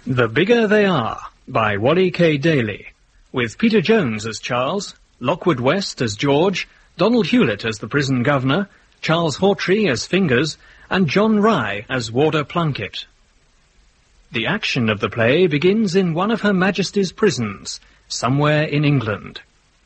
The Bigger They Are, by Wally K. Daly, with Peter Jones as Charles, Lockwood West as George, Donald Hewlett as the prison governor, Charles Hawtrey as Fingers, and John Rye as Warder Plunkett. The action of the play begins in one of Her Majesty's prisons, somewhere in England.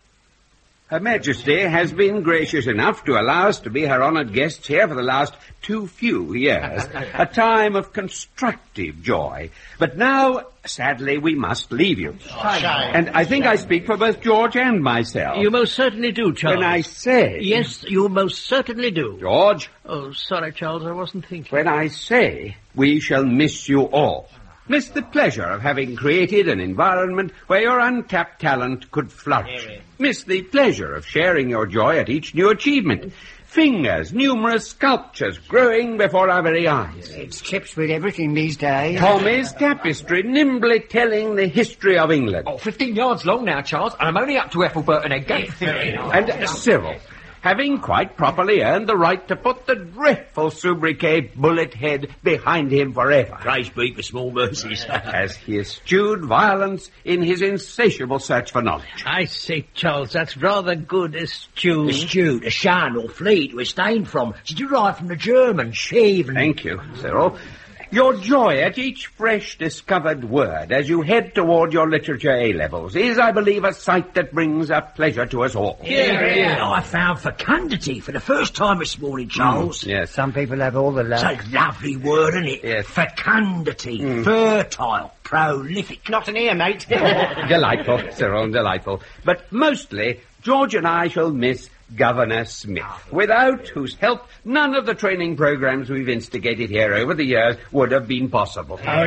Her Majesty has been gracious enough to allow us to be her honoured guests here for the last too few years. A time of constructive joy. But now, sadly, we must leave you. And I think I speak for both George and myself. You most certainly do, Charles. When I say... Yes, you most certainly do. George. Oh, sorry, Charles, I wasn't thinking. When I say we shall miss you all. Miss the pleasure of having created an environment where your untapped talent could flourish. Miss the pleasure of sharing your joy at each new achievement. Fingers, numerous sculptures growing before our very eyes. It's chips with everything these days. Tommy's tapestry nimbly telling the history of England. 15 yards long now, Charles, and I'm only up to Ethelbert and a gate. And Cyril, having quite properly earned the right to put the dreadful sobriquet bullet head behind him forever. Praise be for small mercies. As he eschewed violence in his insatiable search for knowledge. I say, Charles, that's rather good, eschewed. Eschewed, to shun or flee, to abstain from. It's derived from the German, shaven. Thank you, Cyril. Your joy at each fresh discovered word as you head toward your literature A-levels is, I believe, a sight that brings a pleasure to us all. Yeah. I found fecundity for the first time this morning, Charles. Yes. Some people have all the luck. It's a lovely word, isn't it? Yes. Fecundity, fertile, prolific. Not an ear, mate. Delightful, Cyril, delightful. But mostly, George and I shall miss Governor Smith, without whose help none of the training programs we've instigated here over the years would have been possible. Oh,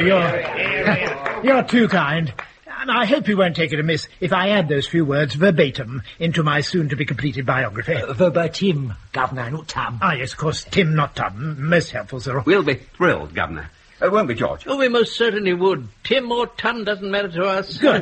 you're too kind. And I hope you won't take it amiss if I add those few words verbatim into my soon-to-be-completed biography. Verbatim, Governor, not Tum. Ah, yes, of course, Tim, not Tum. Most helpful, Cyril. We'll be thrilled, Governor. Won't we, George? Oh, we most certainly would. Tim or Tum doesn't matter to us. Good.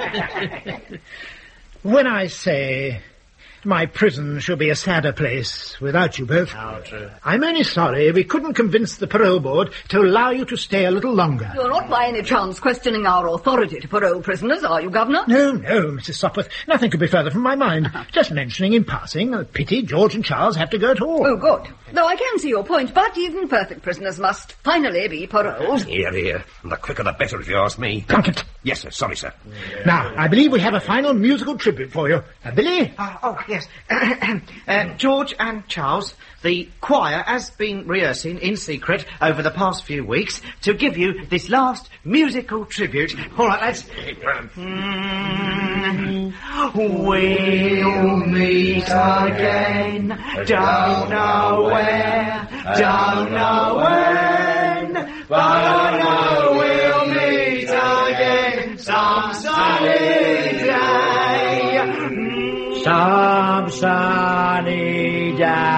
When I say... my prison shall be a sadder place without you both. Oh, true. I'm only sorry we couldn't convince the parole board to allow you to stay a little longer. You're not by any chance questioning our authority to parole prisoners, are you, Governor? No, Mrs. Sopwith. Nothing could be further from my mind. Just mentioning in passing, a pity George and Charles have to go at all. Oh, good. Though I can see your point, but even perfect prisoners must finally be paroled. Here, here. And the quicker the better, if you ask me. Plunkett. Yes, sir. Sorry, sir. Now, I believe we have a final musical tribute for you. Billy? Yes. George and Charles, the choir has been rehearsing in secret over the past few weeks to give you this last musical tribute. All right, lads. We'll meet again, don't know where, don't know when, but I know we'll meet again some sunny day. Some sunny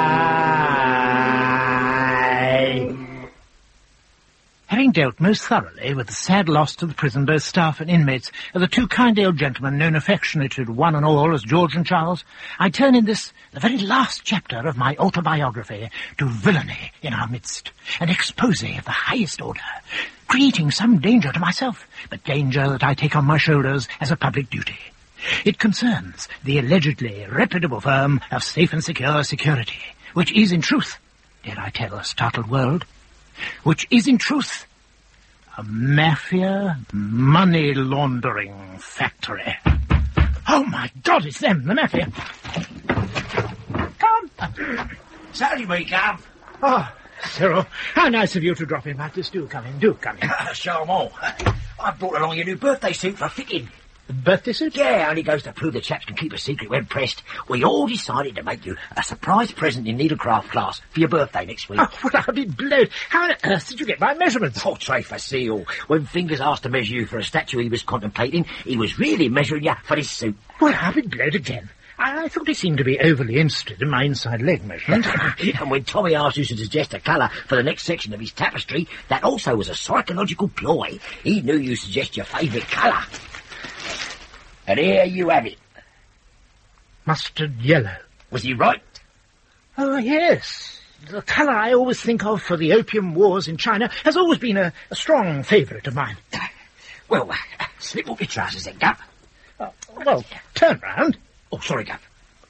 day. Having dealt most thoroughly with the sad loss to the prison, both staff and inmates, of the two kind old gentlemen known affectionately to one and all as George and Charles, I turn in this, the very last chapter of my autobiography, to villainy in our midst, an expose of the highest order, creating some danger to myself, but danger that I take on my shoulders as a public duty. It concerns the allegedly reputable firm of Safe and Secure Security, which is in truth, dare I tell a startled world, which is in truth a mafia money laundering factory. Oh, my God, it's them, the mafia. Come. Saturday week, Gov. Oh, Cyril, how nice of you to drop in like this. Do come in, do come in. Charmant. I brought along your new birthday suit for fitting. Birthday suit? Yeah, only goes to prove the chaps can keep a secret when pressed. We all decided to make you a surprise present in needlecraft class for your birthday next week. Oh, well, I'll be blowed. How on earth did you get my measurements? Oh, très facile. When Fingers asked to measure you for a statue he was contemplating, he was really measuring you for this suit. Well, I'll be blowed again. I thought he seemed to be overly interested in my inside leg measurement. And when Tommy asked you to suggest a colour for the next section of his tapestry, that also was a psychological ploy. He knew you'd suggest your favourite colour. And here you have it. Mustard yellow. Was he right? Oh, yes. The colour I always think of for the Opium Wars in China has always been a strong favourite of mine. Well, slip off your trousers then, Gov. Well, turn round. Oh, sorry, Gov.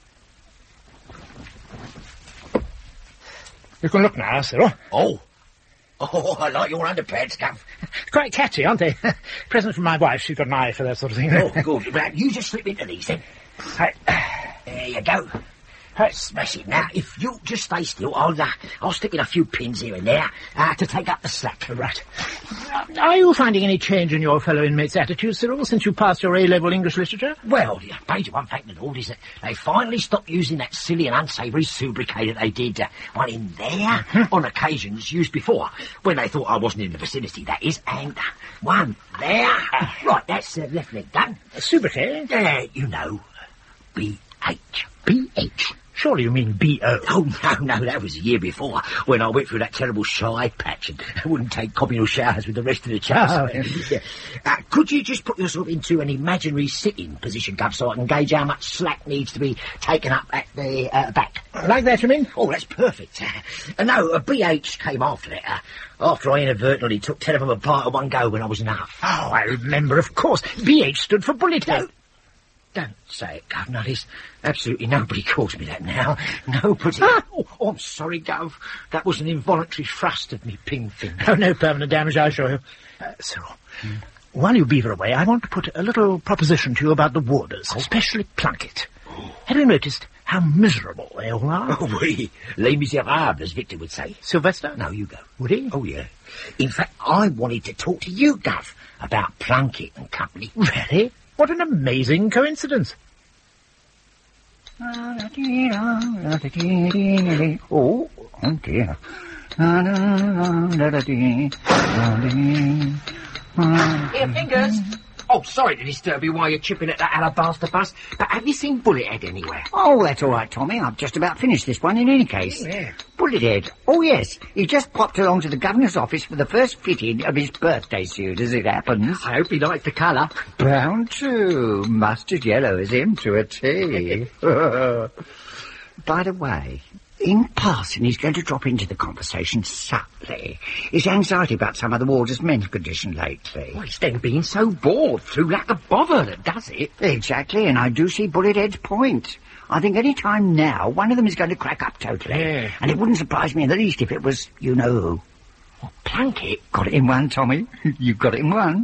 You can look now, Cyril. Oh, I like your underpants, Gov. Quite catchy, aren't they? Present from my wife. She's got an eye for that sort of thing. Oh, good. Well, you just slip into these, then. Right. There you go. Smash it. Now, if you just stay still, I'll stick in a few pins here and there to take up the slack. Right. Are you finding any change in your fellow inmates' attitude, Cyril, since you passed your A-level English literature? Well, the major one, thank the Lord, is that they finally stopped using that silly and unsavoury sobriquet that they did, one in there, on occasions used before, when they thought I wasn't in the vicinity, that is, and one there. Right, that's the left leg done. Sobriquet? You know, B.H. B.H.? Surely you mean B.O. Oh, no, that was a year before, when I went through that terrible shy patch and wouldn't take communal showers with the rest of the chaps. Could you just put yourself into an imaginary sitting position, Gov, so I can gauge how much slack needs to be taken up at the back? Like that, you mean? Oh, that's perfect. No, B.H. came after it, after I inadvertently took 10 of them apart at one go when I was enough. Oh, I remember, of course. B.H. stood for bullet head. Don't say it, Governor. There's absolutely nobody calls me that now. Nobody. Oh, I'm sorry, Gov. That was an involuntary thrust of me ping finger. Oh, no permanent damage, I assure you. Cyril, while you beaver away, I want to put a little proposition to you about the warders, especially Plunkett. Have you noticed how miserable they all are? Oh, oui. Les Miserables, as Victor would say. Sylvester? No, you go. Would he? Oh, yeah. In fact, I wanted to talk to you, Gov, about Plunkett and company. Really? What an amazing coincidence. Oh, dear. Here, Fingers. Oh, sorry to disturb you while you're chipping at that alabaster bus, but have you seen Bullethead anywhere? Oh, that's all right, Tommy. I've just about finished this one in any case. Yeah. Bullethead. Oh, yes. He just popped along to the governor's office for the first fitting of his birthday suit, as it happens. I hope he likes the colour. Brown, too. Mustard yellow as him to a T. By the way, in passing, he's going to drop into the conversation subtly. His anxiety about some of the warders' mental condition lately. Well, it's then being so bored through lack of bother that does it. Exactly, and I do see Bullethead's point. I think any time now, one of them is going to crack up totally. Yeah. And it wouldn't surprise me in the least if it was you-know-who. What, Plunkett? Got it in one, Tommy. You've got it in one.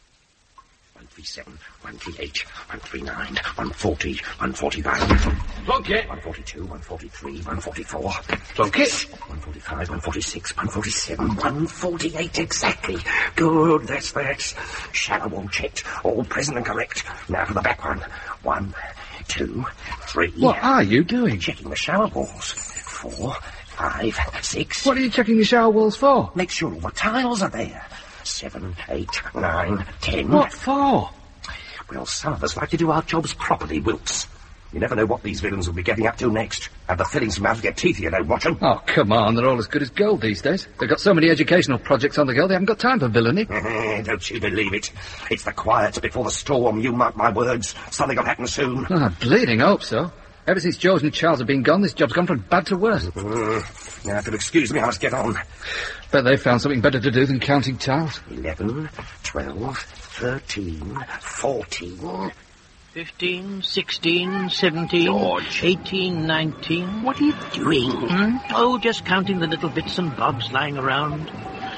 137, 138, 139, 140, 145. Plunkett! 142, 143, 144. Plunkett! 145, 146, 147, 148 exactly. Good, that's that. Shallow wall checked, all present and correct. Now for the back one. 1, 2, 3. What are you doing? Checking the shower walls. 4, 5, 6. What are you checking your shower walls for? Make sure all the tiles are there. 7, 8, 9, 10. What for? Well, some of us like to do our jobs properly, Wilkes. You never know what these villains will be getting up to next. Have the fillings from out of your teeth if you don't watch them. Oh, come on, they're all as good as gold these days. They've got so many educational projects on the go, they haven't got time for villainy. Don't you believe it? It's the quiet before the storm, you mark my words. Something will happen soon. Oh, I bleeding hope so. Ever since George and Charles have been gone, this job's gone from bad to worse. Now, if you'll excuse me, I must get on. Bet they found something better to do than counting tiles. 11, 12, 13, 14... 15, 16, 17, George. 18, 19. What are you doing? Oh, just counting the little bits and bobs lying around.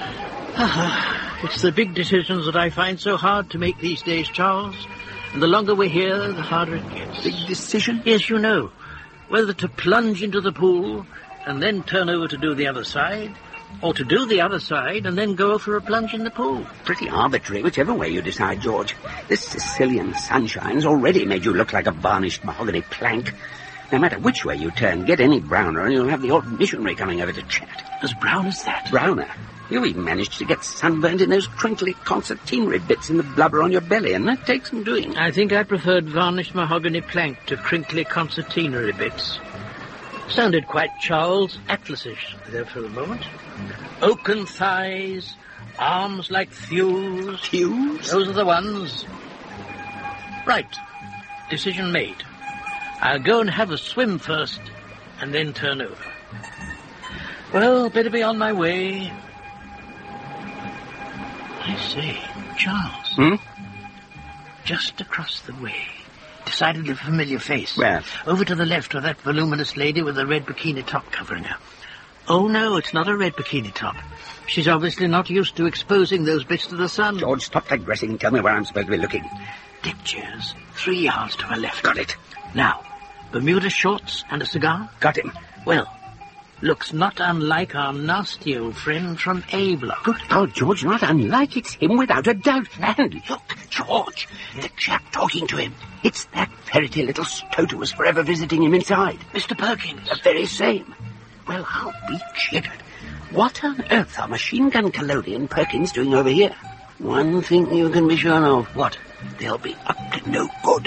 It's the big decisions that I find so hard to make these days, Charles. And the longer we're here, the harder it gets. Big decision? Yes, you know. Whether to plunge into the pool and then turn over to do the other side, or to do the other side and then go for a plunge in the pool. Pretty arbitrary, whichever way you decide, George. This Sicilian sunshine's already made you look like a varnished mahogany plank. No matter which way you turn, get any browner and you'll have the old missionary coming over to chat. As brown as that? Browner? You even managed to get sunburned in those crinkly concertinery bits in the blubber on your belly, and that takes some doing. I think I preferred varnished mahogany plank to crinkly concertinery bits. Sounded quite Charles Atlas-ish there for a moment. Oaken thighs, arms like thews. Thews? Those are the ones. Right. Decision made. I'll go and have a swim first, and then turn over. Well, better be on my way. I say, Charles. Just across the way. Decidedly familiar face. Where? Over to the left of that voluminous lady with the red bikini top covering her. Oh, no, it's not a red bikini top. She's obviously not used to exposing those bits to the sun. George, stop digressing. Tell me where I'm supposed to be looking. Deck chairs, 3 yards to her left. Got it. Now, Bermuda shorts and a cigar? Got him. Well, looks not unlike our nasty old friend from A Block. Good God, George, not unlike. It's him without a doubt. And look, George, the chap talking to him. It's that ferrety little stoat who was forever visiting him inside. Mr. Perkins. The very same. Well, I'll be jiggered. What on earth are Machine Gun Colony and Perkins doing over here? One thing you can be sure of. What? They'll be up to no good.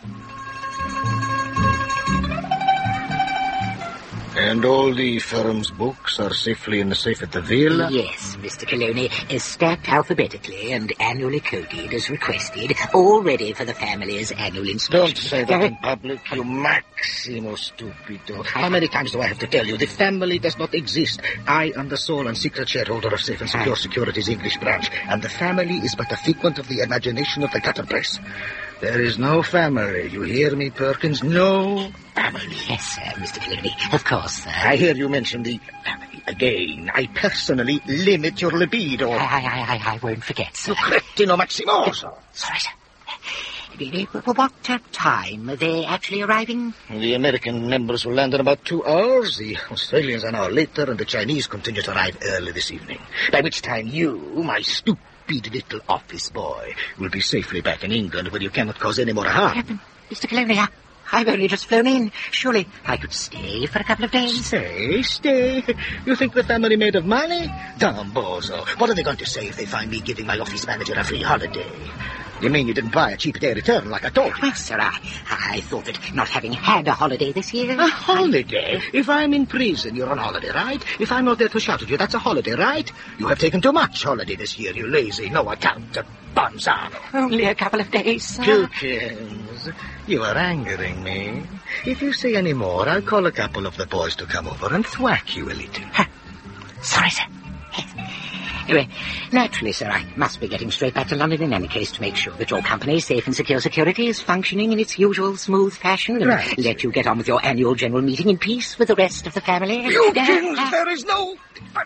And all the firm's books are safely in the safe at the villa? Yes, Mr. Colony, is stacked alphabetically and annually coded as requested, all ready for the family's annual inspection. Don't say that in public, you Maximo Stupido. How many times do I have to tell you? The family does not exist. I am the sole and secret shareholder of Safe and Secure Securities English branch, and the family is but a figment of the imagination of the gutter press. There is no family. You hear me, Perkins? No family. Yes, sir, Mr. Colony. Of course, sir. I hear you mention the family again. I personally limit your libido. I won't forget, sir. Cretino Maximo. Sorry, sir. What time are they actually arriving? The American members will land in about 2 hours. The Australians an hour later, and the Chinese continue to arrive early this evening. By which time you, my stupid little office boy, will be safely back in England where you cannot cause any more harm. Mr. Colony, I've only just flown in. Surely I could stay for a couple of days. Stay? You think the family made of money? Damn bozo. What are they going to say if they find me giving my office manager a free holiday? You mean you didn't buy a cheap day return like I told you? Well, sir, I thought that not having had a holiday this year... A holiday? If I'm in prison, you're on holiday, right? If I'm not there to shout at you, that's a holiday, right? You have taken too much holiday this year, you lazy, no-account bonzano. Only a couple of days, sir. Jenkins, you are angering me. If you say any more, I'll call a couple of the boys to come over and thwack you a little. Sorry, sir. Anyway, naturally, sir, I must be getting straight back to London in any case to make sure that your company, Safe and Secure Security, is functioning in its usual smooth fashion and let you get on with your annual general meeting in peace with the rest of the family. You kings, there is no...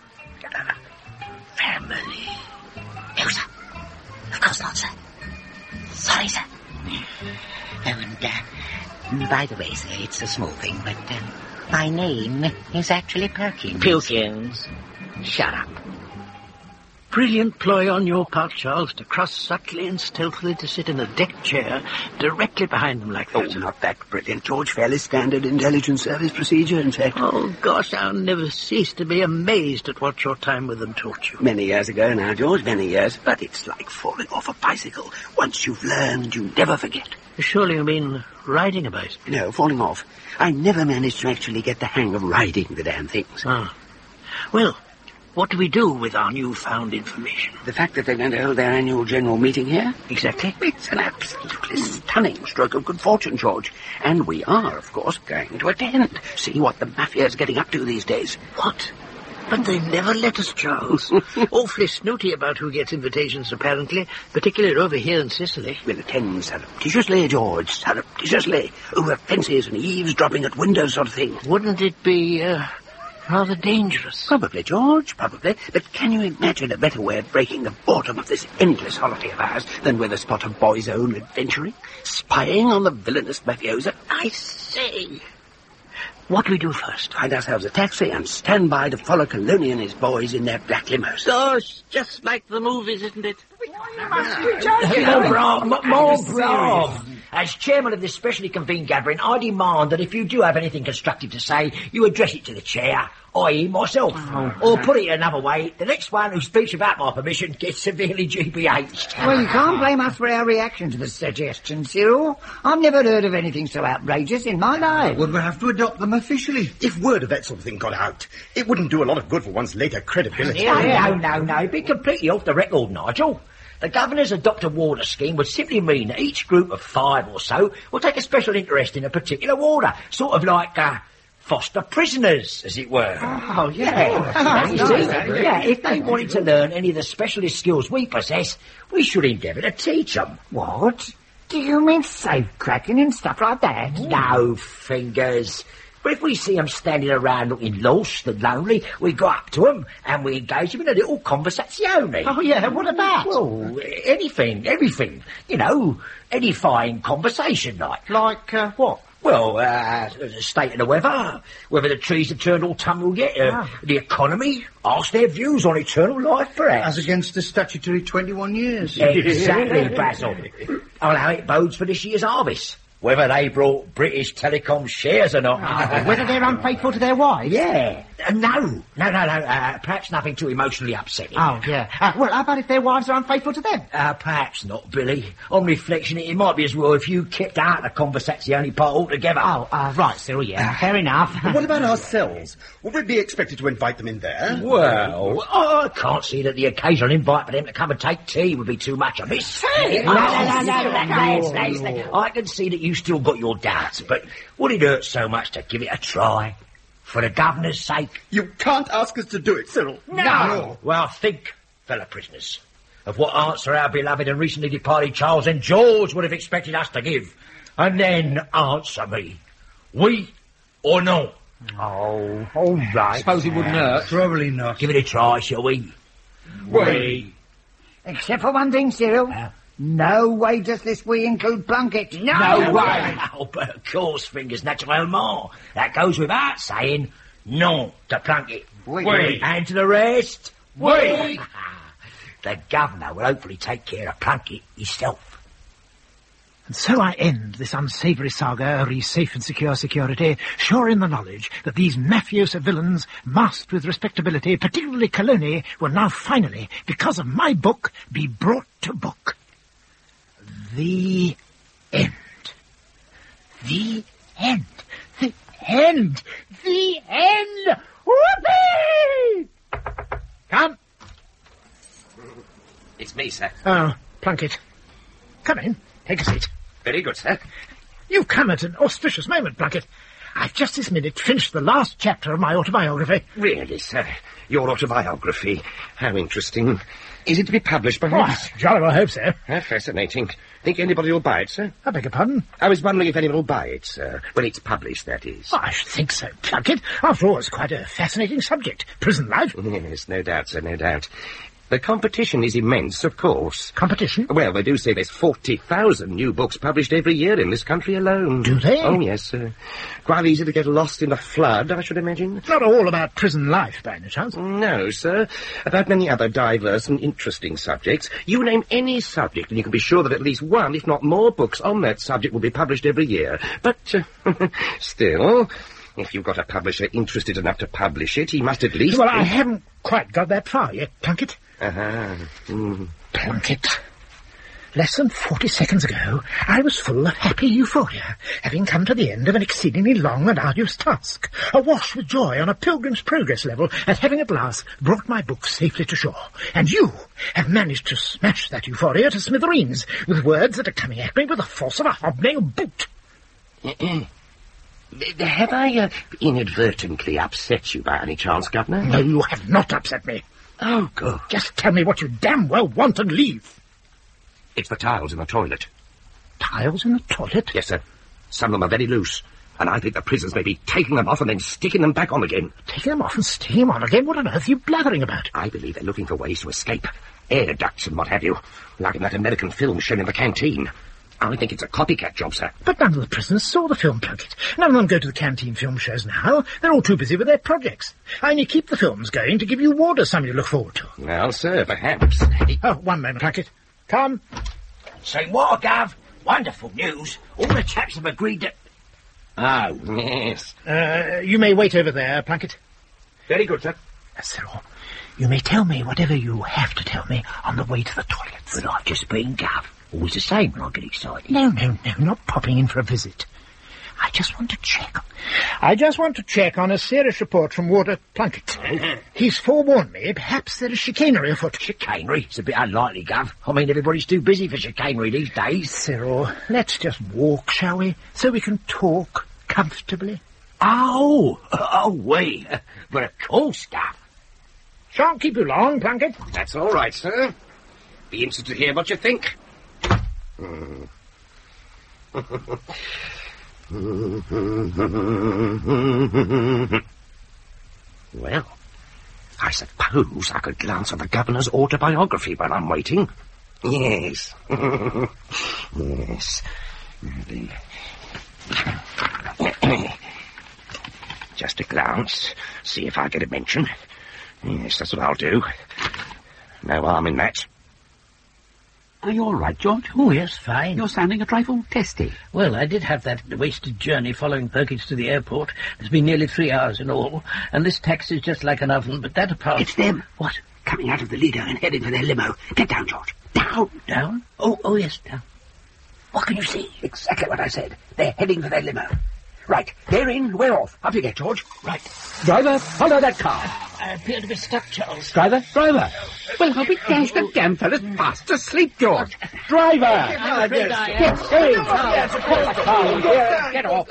family. No, sir. Of course not, sir. Sorry, sir. Oh, and, by the way, sir, it's a small thing, but, my name is actually Perkins. Pilkins. Shut up. Brilliant ploy on your part, Charles, to cross subtly and stealthily to sit in a deck chair directly behind them like that. Oh, not that brilliant, George. Fairly standard intelligence service procedure, in fact. Oh, gosh, I'll never cease to be amazed at what your time with them taught you. Many years ago now, George, many years. But it's like falling off a bicycle. Once you've learned, you never forget. Surely you mean riding a bicycle? No, falling off. I never managed to actually get the hang of riding the damn things. Ah. Well... what do we do with our newfound information? The fact that they're going to hold their annual general meeting here? Exactly. It's an absolutely stunning stroke of good fortune, George. And we are, of course, going to attend. See what the mafia's getting up to these days. What? But they never let us, Charles. Awfully snooty about who gets invitations, apparently, particularly over here in Sicily. We'll attend surreptitiously, George, surreptitiously, over fences and eavesdropping at windows sort of thing. Wouldn't it be, rather dangerous? Probably, George, probably. But can you imagine a better way of breaking the boredom of this endless holiday of ours than with a spot of boys' own adventuring? Spying on the villainous mafiosa? I say... what do we do first? Find ourselves a taxi and stand by to follow Colony and his boys in their black limos. Gosh, just like the movies, isn't it? More Brom. As chairman of this specially convened gathering, I demand that if you do have anything constructive to say, you address it to the chair, i.e. myself. Or put it another way, the next one who speaks without my permission gets severely GBH'd. Well, you can't blame us for our reaction to the suggestion, Cyril. I've never heard of anything so outrageous in my life. Would we have to adopt them officially? If word of that sort of thing got out, it wouldn't do a lot of good for one's later credibility. No. Be completely off the record, Nigel. The governor's adopt a water scheme would simply mean that each group of 5 or so will take a special interest in a particular water. Sort of like, foster prisoners, as it were. Oh, yeah. You see? Yeah, if they wanted to learn any of the specialist skills we possess, we should endeavour to teach them. What? Do you mean safe cracking and stuff like that? No, Fingers. But if we see them standing around looking lost and lonely, we go up to them and we engage them in a little conversazione. Oh, yeah, what about? Well, anything, everything. You know, edifying conversation like. Like, what? Well, the state of the weather, whether the trees have turned autumnal yet, the economy, ask their views on eternal life, perhaps. As against the statutory 21 years. Exactly, Basil. Or how it bodes for this year's harvest. Whether they brought British Telecom shares or not. Whether they're unfaithful to their wives? Yeah. No. Perhaps nothing too emotionally upsetting. Oh, yeah. Well, how about if their wives are unfaithful to them? Perhaps not, Billy. On reflection, it might be as well if you kept out the conversazione part altogether. Oh, right, Cyril, yeah. Fair enough. What about ourselves? Would we be expected to invite them in there? Well, I can't see that the occasional invite for them to come and take tea would be too much amiss. No. I can see that you still got your doubts, but would it hurt so much to give it a try? For the governor's sake? You can't ask us to do it, Cyril. No. Well, think, fellow prisoners, of what answer our beloved and recently departed Charles and George would have expected us to give. And then answer me. Oui or no? Oh, all right. Suppose it wouldn't hurt. Probably not. Give it a try, shall we? Oui. Except for one thing, Cyril. No way does this we include Plunkett. No way. Oh, but of course, Fingers, naturellement. That goes without saying. Non to Plunkett. Oui. And to the rest. Oui. The governor will hopefully take care of Plunkett himself. And so I end this unsavoury saga re safe and secure security, sure in the knowledge that these mafioso villains, masked with respectability, particularly Coloni, will now finally, because of my book, be brought to book. The end. The end. The end. The end. Whoopee! Come. It's me, sir. Oh, Plunkett. Come in. Take a seat. Very good, sir. You've come at an auspicious moment, Plunkett. I've just this minute finished the last chapter of my autobiography. Really, sir? Your autobiography? How interesting. Is it to be published, perhaps? Oh, jolly well hope so. Fascinating. Think anybody will buy it, sir? I beg your pardon? I was wondering if anyone will buy it, sir. When it's published, that is. Oh, I should think so, Plunkett. After all, it's quite a fascinating subject. Prison life. Yes, no doubt, sir, no doubt. The competition is immense, of course. Competition? Well, they do say there's 40,000 new books published every year in this country alone. Do they? Oh, yes, sir. Quite easy to get lost in the flood, I should imagine. It's not all about prison life, by any chance. No, sir. About many other diverse and interesting subjects. You name any subject, and you can be sure that at least one, if not more, books on that subject will be published every year. But, still, if you've got a publisher interested enough to publish it, he must at least... Well, I haven't quite got that far yet, Plunkett. Plunkett. Less than 40 seconds ago, I was full of happy euphoria, having come to the end of an exceedingly long and arduous task, awash with joy on a pilgrim's progress level at having at last brought my book safely to shore. And you have managed to smash that euphoria to smithereens with words that are coming at me with the force of a hobnail boot. Have I inadvertently upset you by any chance, Governor? No, you have not upset me. Oh, good. Just tell me what you damn well want and leave. It's the tiles in the toilet. Tiles in the toilet? Yes, sir. Some of them are very loose, and I think the prisoners may be taking them off and then sticking them back on again. Taking them off and sticking them on again? What on earth are you blathering about? I believe they're looking for ways to escape. Air ducts and what have you. Like in that American film shown in the canteen. I think it's a copycat job, sir. But none of the prisoners saw the film, Plunkett. None of them go to the canteen film shows now. They're all too busy with their projects. I only keep the films going to give you Warder something to look forward to. Well, sir, perhaps. Oh, one moment, Plunkett. Come. Say what, Gov? Wonderful news. All the chaps have agreed that... Oh, yes. You may wait over there, Plunkett. Very good, sir. Cyril, you may tell me whatever you have to tell me on the way to the toilets. But I've just been, Gov. Always the same when I get excited. No, not popping in for a visit. I just want to check on a serious report from Warder Plunkett. He's forewarned me perhaps there is chicanery afoot. Chicanery? It's a bit unlikely, Gov. I mean, everybody's too busy for chicanery these days. Cyril, let's just walk, shall we? So we can talk comfortably. Wait. But of course, stuff. Shan't keep you long, Plunkett. That's all right, sir. Be interested to hear what you think. Well, I suppose I could glance at the governor's autobiography while I'm waiting. Yes. Yes. Just a glance, see if I get a mention. Yes, that's what I'll do. No harm in that. Are you all right, George? Oh, yes, fine. You're sounding a trifle testy. Well, I did have that wasted journey following Perkins to the airport. It's been nearly 3 hours in all, and this taxi's just like an oven, but that apart... It's them. What? Coming out of the Lido and heading for their limo. Get down, George. Down. Down? Oh, yes, down. What can you see? Exactly what I said. They're heading for their limo. Right, they're in, we're off. Off you get, George. Right. Driver, follow that car. I appear to be stuck, Charles. Driver. Well, I'll be dashed, the damn fella's fast asleep, George. Driver! Get saved! Get off!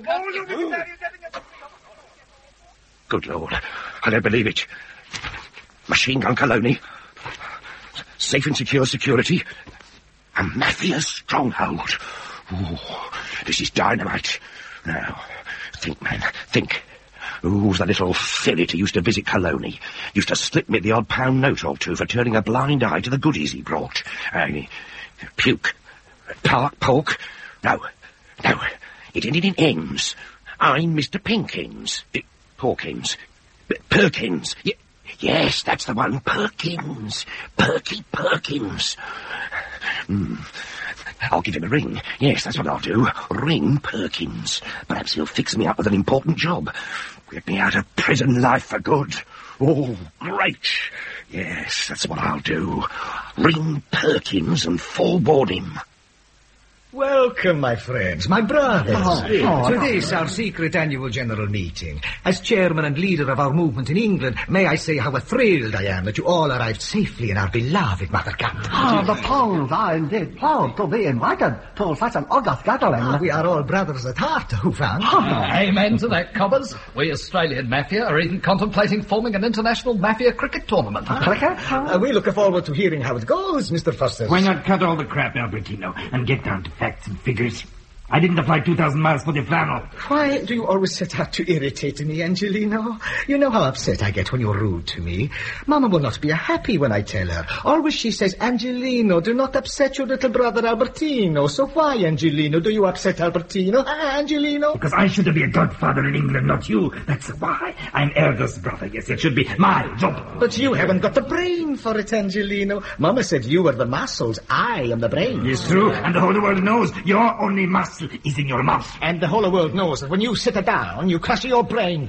Good Lord, I don't believe it. Machine gun Coloni. Safe and secure security. A mafia stronghold. Ooh, this is dynamite. Now, think, man, think. Who's the little ferret who used to visit Coloni? Used to slip me the odd pound note or two for turning a blind eye to the goodies he brought. Puke. Pork. No. It ended in N's. I'm Mr. Pinkins. Porkins. Perkins. Yes, that's the one. Perkins. Perky Perkins. I'll give him a ring. Yes, that's what I'll do. Ring Perkins. Perhaps he'll fix me up with an important job. Get me out of prison life for good. Oh, great. Yes, that's what I'll do. Ring Perkins and forward him. Welcome, my friends, my brothers. Today is our secret annual general meeting. As chairman and leader of our movement in England, may I say how thrilled I am that you all arrived safely in our beloved mother country. The Poles are indeed proud to be invited to such an august gathering. We are all brothers at heart, Hufan. Amen to that, Cobbers. We Australian Mafia are even contemplating forming an international Mafia cricket tournament. Cricket? We look forward to hearing how it goes, Mr. Foster. Why not cut all the crap, Albertino, and get down to facts and figures? I didn't apply 2,000 miles for the flannel. Why do you always set out to irritate me, Angelino? You know how upset I get when you're rude to me. Mama will not be happy when I tell her. Always she says, Angelino, do not upset your little brother Albertino. So why, Angelino, do you upset Albertino? Angelino? Because I should be a godfather in England, not you. That's why. I'm Erdo's brother. Yes, it should be my job. But you haven't got the brain for it, Angelino. Mama said you were the muscles. I am the brain. It's true, and the whole world knows your only muscle is in your mouth. And the whole world knows that when you sit down, you crush your brain.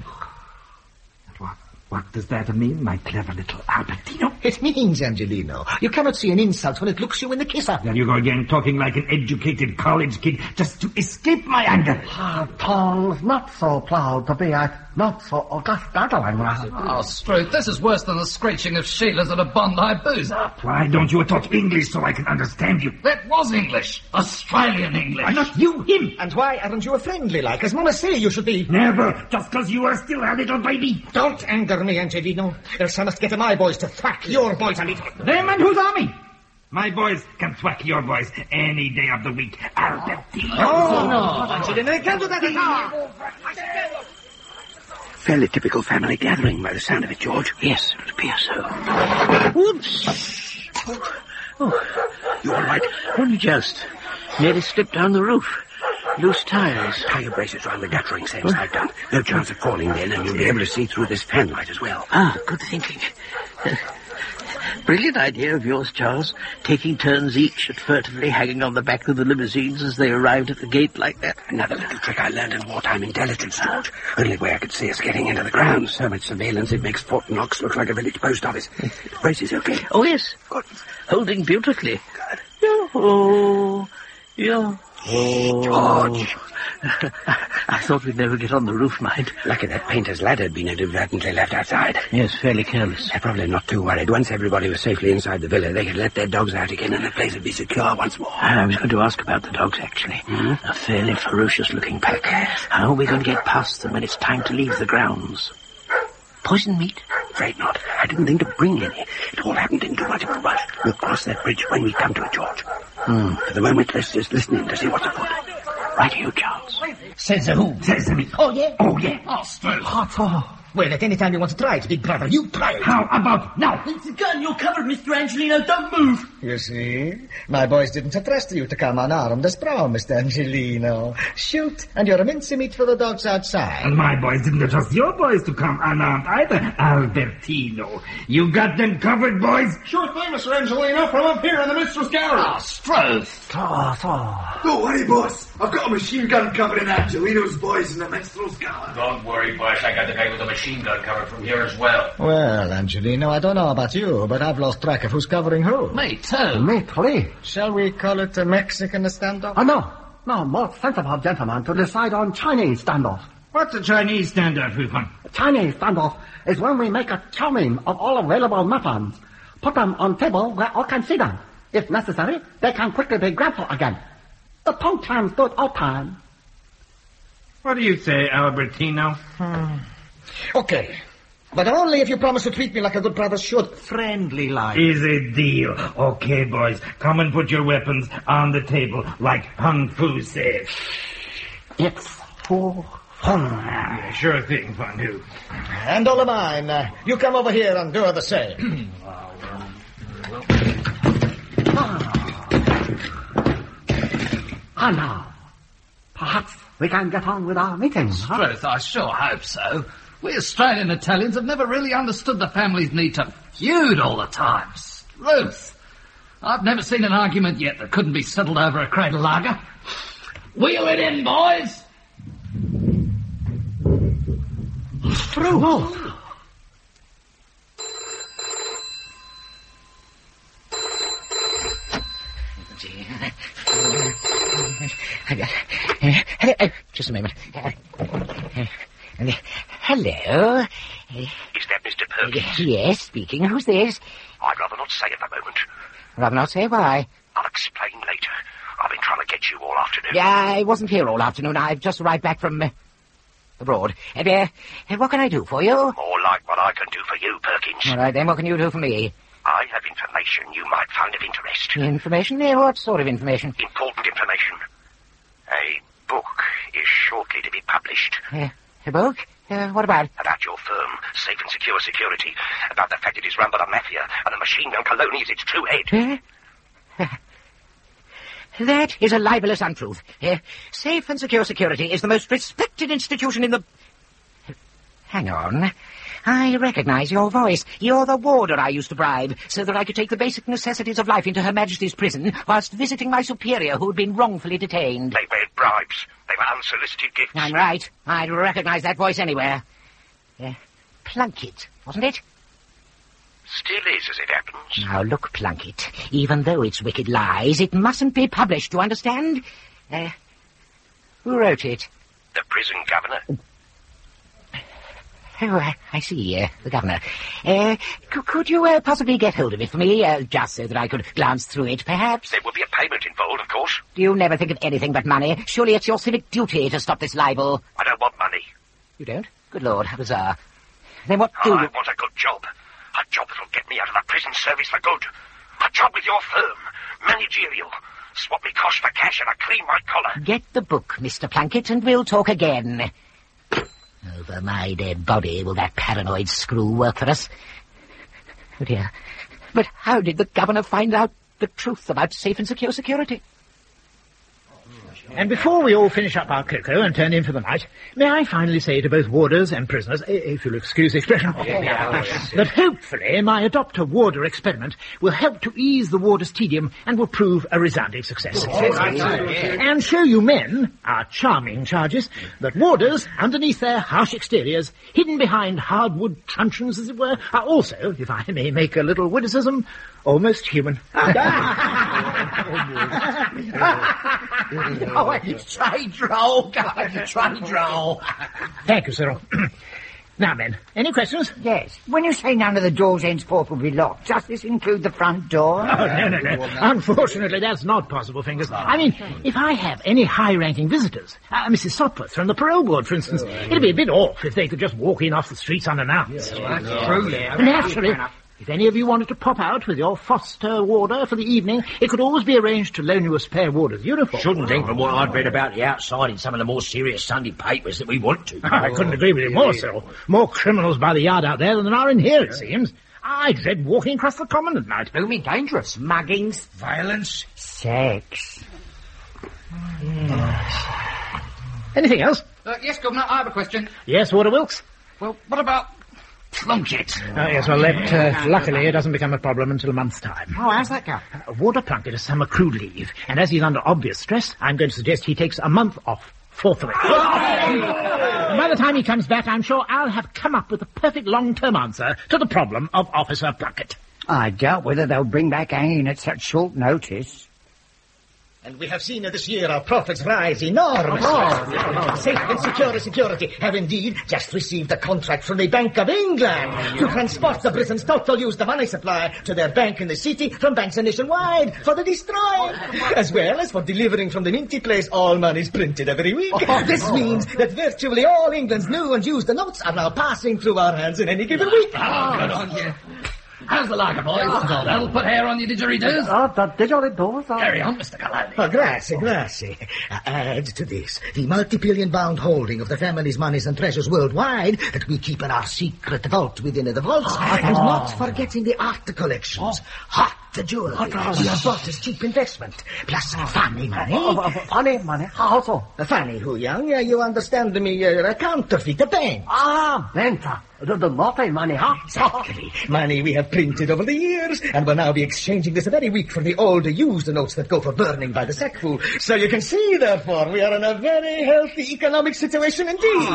What does that mean, my clever little Albertino? It means, Angelino, you cannot see an insult when it looks you in the kisser. There you go again, talking like an educated college kid, just to escape my anger. Paul's not so proud to be at not so august gathering. Oh, Struth, this is worse than the screeching of Sheila's at a Bondi boozer. Why don't you talk English so I can understand you? That was English. Australian English. Why not you, him? And why aren't you a friendly like, as Mama say you should be? Never, just because you are still a little baby. Don't anger me, Angelino, else I must get my boys to thwack your boys a little. Them and whose army? My boys can thwack your boys any day of the week. Albertino. Oh, no, Angelino, I can't do that at all. Fairly typical family gathering by the sound of it, George. Yes, it appears so. Whoops! You all right? Only just. Nearly slipped down the roof. Loose tires. Tie your braces round the guttering, same as I've done. No chance of falling then, and you'll be able to see through this fanlight as well. Ah, good thinking. Brilliant idea of yours, Charles. Taking turns each at furtively hanging on the back of the limousines as they arrived at the gate like that. Another little trick I learned in wartime intelligence, George. Only way I could see us getting into the ground. So much surveillance, it makes Fort Knox look like a village post office. Braces okay? Oh, yes. Good. Holding beautifully. Good. Yo-ho. Yo-ho. Oh, George! I thought we'd never get on the roof, mind. Lucky that painter's lad had been inadvertently left outside. Yes, fairly careless. They're probably not too worried. Once everybody was safely inside the villa, they could let their dogs out again and the place would be secure once more. I was going to ask about the dogs, actually. A fairly ferocious-looking pack. How are we going to get past them when it's time to leave the grounds? Poison meat? Afraid not. I didn't think to bring any. It all happened in too much of a rush. We'll cross that bridge when we come to it, George. For the moment, let's just listen in to see what's afoot. Right here, Charles. Says who? Says me. Oh, yeah? Oh, yeah. Oh, straight. Well, at any time you want to try it, big brother, you try it. How about now? It's a gun. You're covered, Mr. Angelino. Don't move. You see? My boys didn't trust you to come unarmed as promised, Angelino. Shoot, and you're mincemeat for the dogs outside. And my boys didn't trust your boys to come unarmed either, Albertino. You got them covered, boys? Sure thing, Mr. Angelino, from up here in the minstrel's gallery. Ah, Stroth. Don't worry, boss. I've got a machine gun covered in Angelino's boys in the minstrel's gallery. Don't worry, boss. I got the guy with the machine gun covered from here as well. Well, Angelino, I don't know about you, but I've lost track of who's covering who. Me too. Me too. Shall we call it a Mexican standoff? Oh, no. No, more sensible gentlemen to decide on Chinese standoff. What's a Chinese standoff, Hufan? Chinese standoff is when we make a chow mein of all available muffins. Put them on table where all can see them. If necessary, they can quickly be grabbed for again. The tongue times do it all time. What do you say, Albertino? Okay. But only if you promise to treat me like a good brother should. Friendly like. Is a deal. Okay, boys. Come and put your weapons on the table, like Hung Fu says. It's for fun. Yeah, sure thing, Fan Hu. And all of mine. You come over here and do the same. Now, perhaps we can get on with our meetings, huh? Truth, I sure hope so. We Australian Italians have never really understood the family's need to feud all the time. Truth. I've never seen an argument yet that couldn't be settled over a crate of lager. Wheel it in, boys! True. Just a moment. Hello? Is that Mr. Perkins? Yes, speaking. Who's this? I'd rather not say at the moment. Rather not say why. I'll explain later. I've been trying to get you all afternoon. Yeah, I wasn't here all afternoon. I've just arrived back from abroad. What can I do for you? More like what I can do for you, Perkins. All right, then what can you do for me? I have information you might find of interest. Information? What sort of information? Important information. A book is shortly to be published. A book? What about? About your firm, Safe and Secure Security. About the fact it is run by the Mafia, and the machine gun Coloni is its true head. That is a libelous untruth. Safe and Secure Security is the most respected institution in the... Hang on. I recognize your voice. You're the warder I used to bribe, so that I could take the basic necessities of life into Her Majesty's prison, whilst visiting my superior who had been wrongfully detained. They weren't bribes. They were unsolicited gifts. I'm right. I'd recognize that voice anywhere. Plunkett, wasn't it? Still is, as it happens. Now, look, Plunkett, even though it's wicked lies, it mustn't be published, do you understand? Who wrote it? The prison governor. Oh, I see, the governor. Could you possibly get hold of it for me, just so that I could glance through it, perhaps? There will be a payment involved, of course. Do you never think of anything but money? Surely it's your civic duty to stop this libel. I don't want money. You don't? Good Lord, how bizarre. Then what do you... I want a good job. A job that'll get me out of the prison service for good. A job with your firm. Managerial. Swap me cosh for cash and a clean white collar. Get the book, Mr. Plunkett, and we'll talk again. Over my dead body will that paranoid screw work for us. Oh dear. But how did the governor find out the truth about Safe and Secure Security? And before we all finish up our cocoa and turn in for the night, may I finally say to both warders and prisoners, if you'll excuse the expression, that hopefully my adopt-a-warder experiment will help to ease the warder's tedium and will prove a resounding success. And show you men, our charming charges, that warders, underneath their harsh exteriors, hidden behind hardwood truncheons, as it were, are also, if I may make a little witticism, almost human. Oh, trade droll, trade droll. Thank you, Cyril. Now then, any questions? Yes. When you say none of the doors henceforth will be locked, does this include the front door? Oh, no. Unfortunately, that's not possible, Fingers. I mean, if I have any high-ranking visitors, Mrs. Sopwith from the parole board, for instance, it'd be a bit off if they could just walk in off the streets unannounced. Naturally, if any of you wanted to pop out with your foster warder for the evening, it could always be arranged to loan you a spare warder's uniform. Shouldn't think from what I've read about the outside in some of the more serious Sunday papers that we want to. I couldn't agree with you more, Cyril. More criminals by the yard out there than there are in here, it seems. I dread walking across the common at night. Booming dangerous. Muggings. Violence. Sex. Anything else? Yes, Governor, I have a question. Yes, Warder Wilkes? Well, what about Plunkett? Yes, well, luckily it doesn't become a problem until a month's time. Oh, how's that go? Warder Plunkett has summer crude leave, and as he's under obvious stress, I'm going to suggest he takes a month off, forthwith. And by the time he comes back, I'm sure I'll have come up with the perfect long-term answer to the problem of Officer Plunkett. I doubt whether they'll bring back hanging at such short notice. And we have seen this year our profits rise enormously. Safe and Security have indeed just received a contract from the Bank of England to transport the Britain's total used money supply to their bank in the city from banks nationwide for the destroyed, as well as for delivering from the minty place all monies printed every week. This means that virtually all England's new and used notes are now passing through our hands in any given week. Good on you. How's the lager, boys? That'll put hair on your didgeridoos. The didgeridoo. Carry on, Mr. Galani. Grazie. Add to this the multi-billion-pound holding of the family's monies and treasures worldwide that we keep in our secret vault within the vaults, and not forgetting the art collections. Hot jewelry we have bought as cheap investment, plus funny money. Funny money? How so? Funny, who, young? You understand me, a counterfeit, a bank. Venta. The naughty money, huh? Exactly. Money we have printed over the years, and will now be exchanging this very week for the old used notes that go for burning by the sackful. So you can see, therefore, we are in a very healthy economic situation indeed.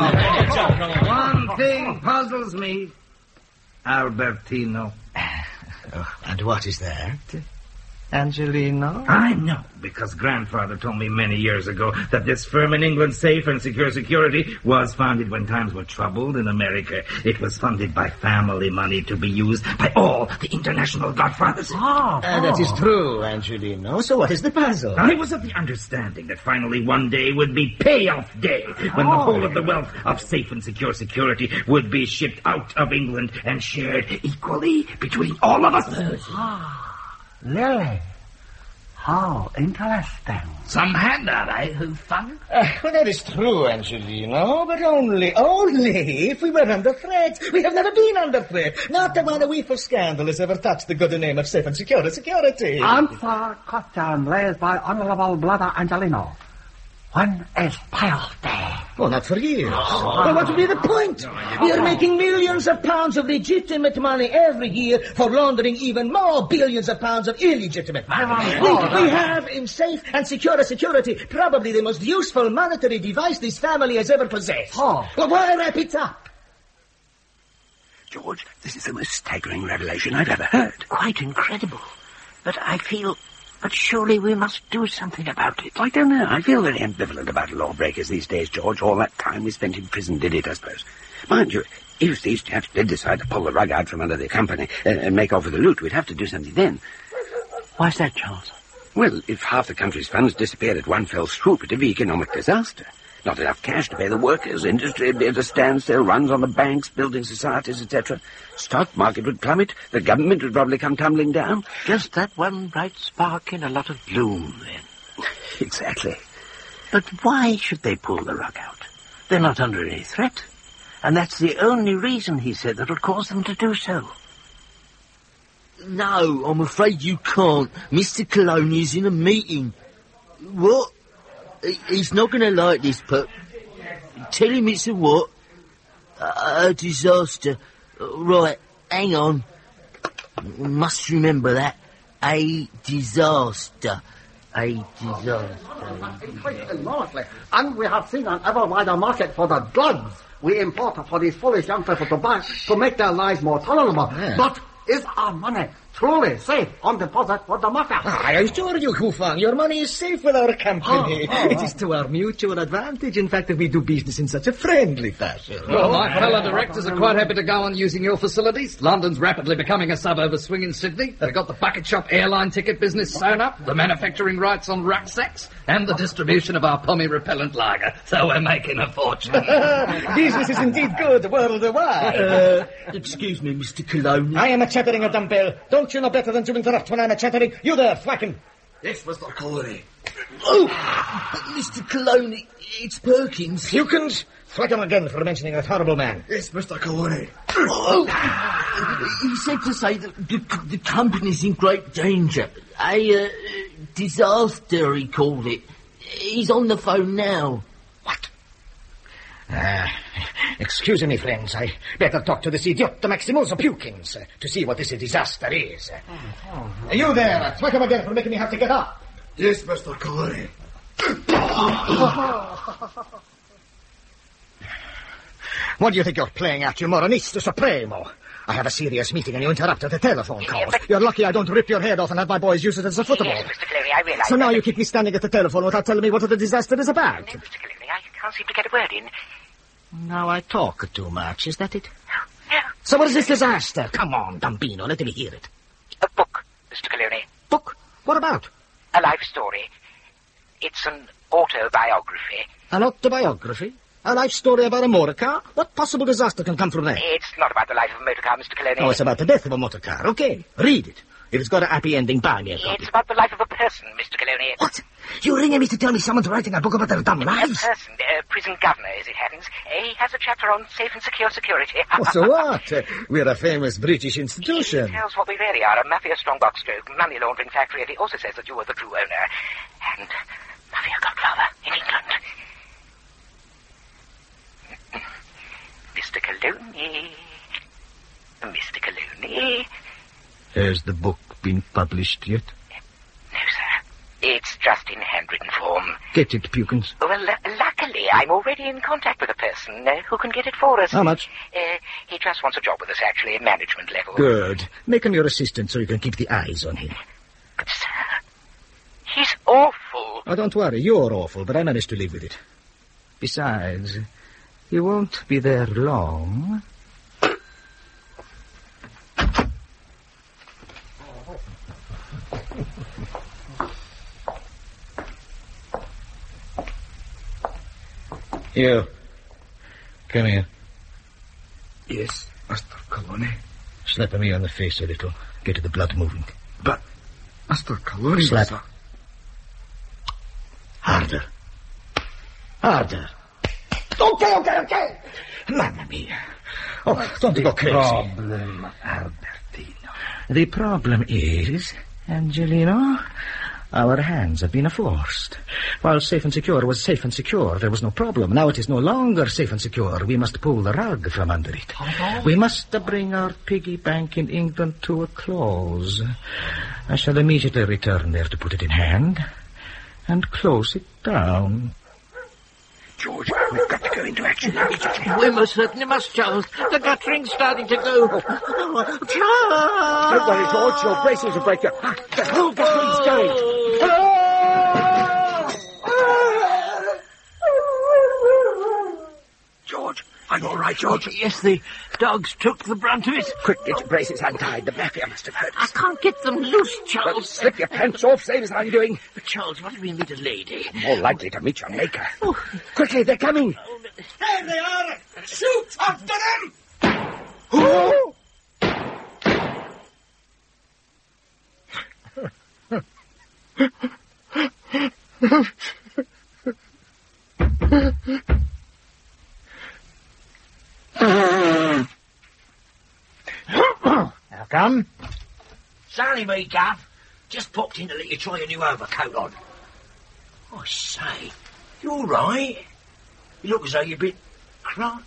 One thing puzzles me. Albertino. And what is that? Angelino? I know, because grandfather told me many years ago that this firm in England, Safe and Secure Security, was founded when times were troubled in America. It was funded by family money to be used by all the international godfathers. That is true, Angelino. So what is the puzzle? I was of the understanding that finally one day would be payoff day, when the whole of the wealth of Safe and Secure Security would be shipped out of England and shared equally between all of us. Really? How interesting. Some handout, eh? Who fun? Well, that is true, Angelino, but only if we were under threat. We have never been under threat. Not one whiff of scandal has ever touched the good name of Safe and Secure Security. Answer question raised by Honorable Brother Angelino. When is payoff day? Oh, not for years. Well, what would be the point? We are making millions of pounds of legitimate money every year for laundering even more billions of pounds of illegitimate money. We have in Safe and Secure Security probably the most useful monetary device this family has ever possessed. Well, why wrap it up? George, this is the most staggering revelation I've ever heard. Quite incredible. But surely we must do something about it. I don't know. I feel very ambivalent about lawbreakers these days, George. All that time we spent in prison did it, I suppose. Mind you, if these chaps did decide to pull the rug out from under the company and make off with the loot, we'd have to do something then. Why's that, Charles? Well, if half the country's funds disappeared at one fell swoop, it'd be economic disaster. Not enough cash to pay the workers, industry would be at a standstill, runs on the banks, building societies, etc. Stock market would plummet, the government would probably come tumbling down. Just that one bright spark in a lot of gloom, then. Exactly. But why should they pull the rug out? They're not under any threat. And that's the only reason, he said, that would cause them to do so. No, I'm afraid you can't. Mr. Coloni's in a meeting. What? He's not going to like this, but tell him it's a what? A disaster. Right, hang on. Must remember that. A disaster. A disaster. Enormously. And we have seen an ever wider market for the drugs we import for these foolish young people to buy to make their lives more tolerable. Yeah. But is our money Truly safe on deposit for the mafia. I assure you, Kufang, your money is safe with our company. It is to our mutual advantage, in fact, that we do business in such a friendly fashion. Well, my fellow directors are quite happy to go on using your facilities. London's rapidly becoming a suburb of swinging Sydney. They've got the bucket shop airline ticket business sewn up, the manufacturing rights on rucksacks, and the distribution of our pommy repellent lager. So we're making a fortune. Business is indeed good worldwide. Excuse me, Mr. Cologne. I am a chattering a dumbbell. Don't you know better than to interrupt when I'm a chattering? You there, Flacken. Yes, Mr. Colony. Oh, Mr. Cologne, it's Perkins. Pukins? Flack him again for mentioning that horrible man. Yes, Mr. Colony. Oh, he said to say that the company's in great danger. A disaster, he called it. He's on the phone now. What? Excuse me, friends. I better talk to this idiot, the Maximus Pukins, to see what this disaster is. You there, smack him again for making me have to get up. Yes, Mr. Colony. What do you think you're playing at, you Moronista Supremo? I have a serious meeting and you interrupted the telephone call. You're lucky I don't rip your head off and have my boys use it as a football. Yes, Mr. Clooney, I realise. So now you keep me standing at the telephone without telling me what the disaster is about. No, Mr. Clooney, I can't seem to get a word in. Now I talk too much, is that it? No. So what is this disaster? Come on, Dumbino, let me hear it. A book, Mr. Clooney. Book? What about? A life story. It's an autobiography. An autobiography? A life story about a motor car? What possible disaster can come from that? It's not about the life of a motor car, Mr. Clooney. Oh, it's about the death of a motor car. Okay, read it. If it's got a happy ending, buy me a copy. It's about the life of a person, Mr. Clooney. What? You ringing me to tell me someone's writing a book about their dumb lives? A person, prison governor, as it happens. He has a chapter on safe and secure security. Oh, so what? We're a famous British institution. He tells what we really are, a mafia strongbox stroke, money laundering factory, and he also says that you are the true owner. And mafia godfather in England. Mr. Cologne. Mr. Cologne. Has the book been published yet? No, sir. It's just in handwritten form. Get it, Pukins. Well, luckily, I'm already in contact with a person who can get it for us. How much? He just wants a job with us, actually, at management level. Good. Make him your assistant so you can keep the eyes on him. But, sir, he's awful. Oh, don't worry. You're awful, but I managed to live with it. Besides, he won't be there long. You. Come here. Yes, Mr. Colony. Slap me on the face a little. Get the blood moving. But, Mr. Colony... Slap. Sir. Harder. Harder. Okay. Mamma mia. Oh, don't go crazy. Problem, Albertino. The problem is, Angelino, our hands have been forced. While safe and secure was safe and secure, there was no problem. Now it is no longer safe and secure. We must pull the rug from under it. We must bring our piggy bank in England to a close. I shall immediately return there to put it in hand and close it down. George, we've got to go into action. We most certainly must, Charles. The guttering's starting to go. Charles! Don't worry, George. Your braces will break your... The whole guttering's going. George, are you all right, George? Yes, the dogs took the brunt of it. Quick, get your braces untied. The mafia must have heard us. I can't get them loose, Charles. Well, slip your pants off, same as I'm doing. But, Charles, what do we meet a lady? More likely to meet your maker. Oh. Quickly, they're coming. There they are! Shoot after them! Oh! Now come. Sorry, me, Gov. Just popped in to let you try your new overcoat on. I say, you all right? You look as though you're a bit cramped.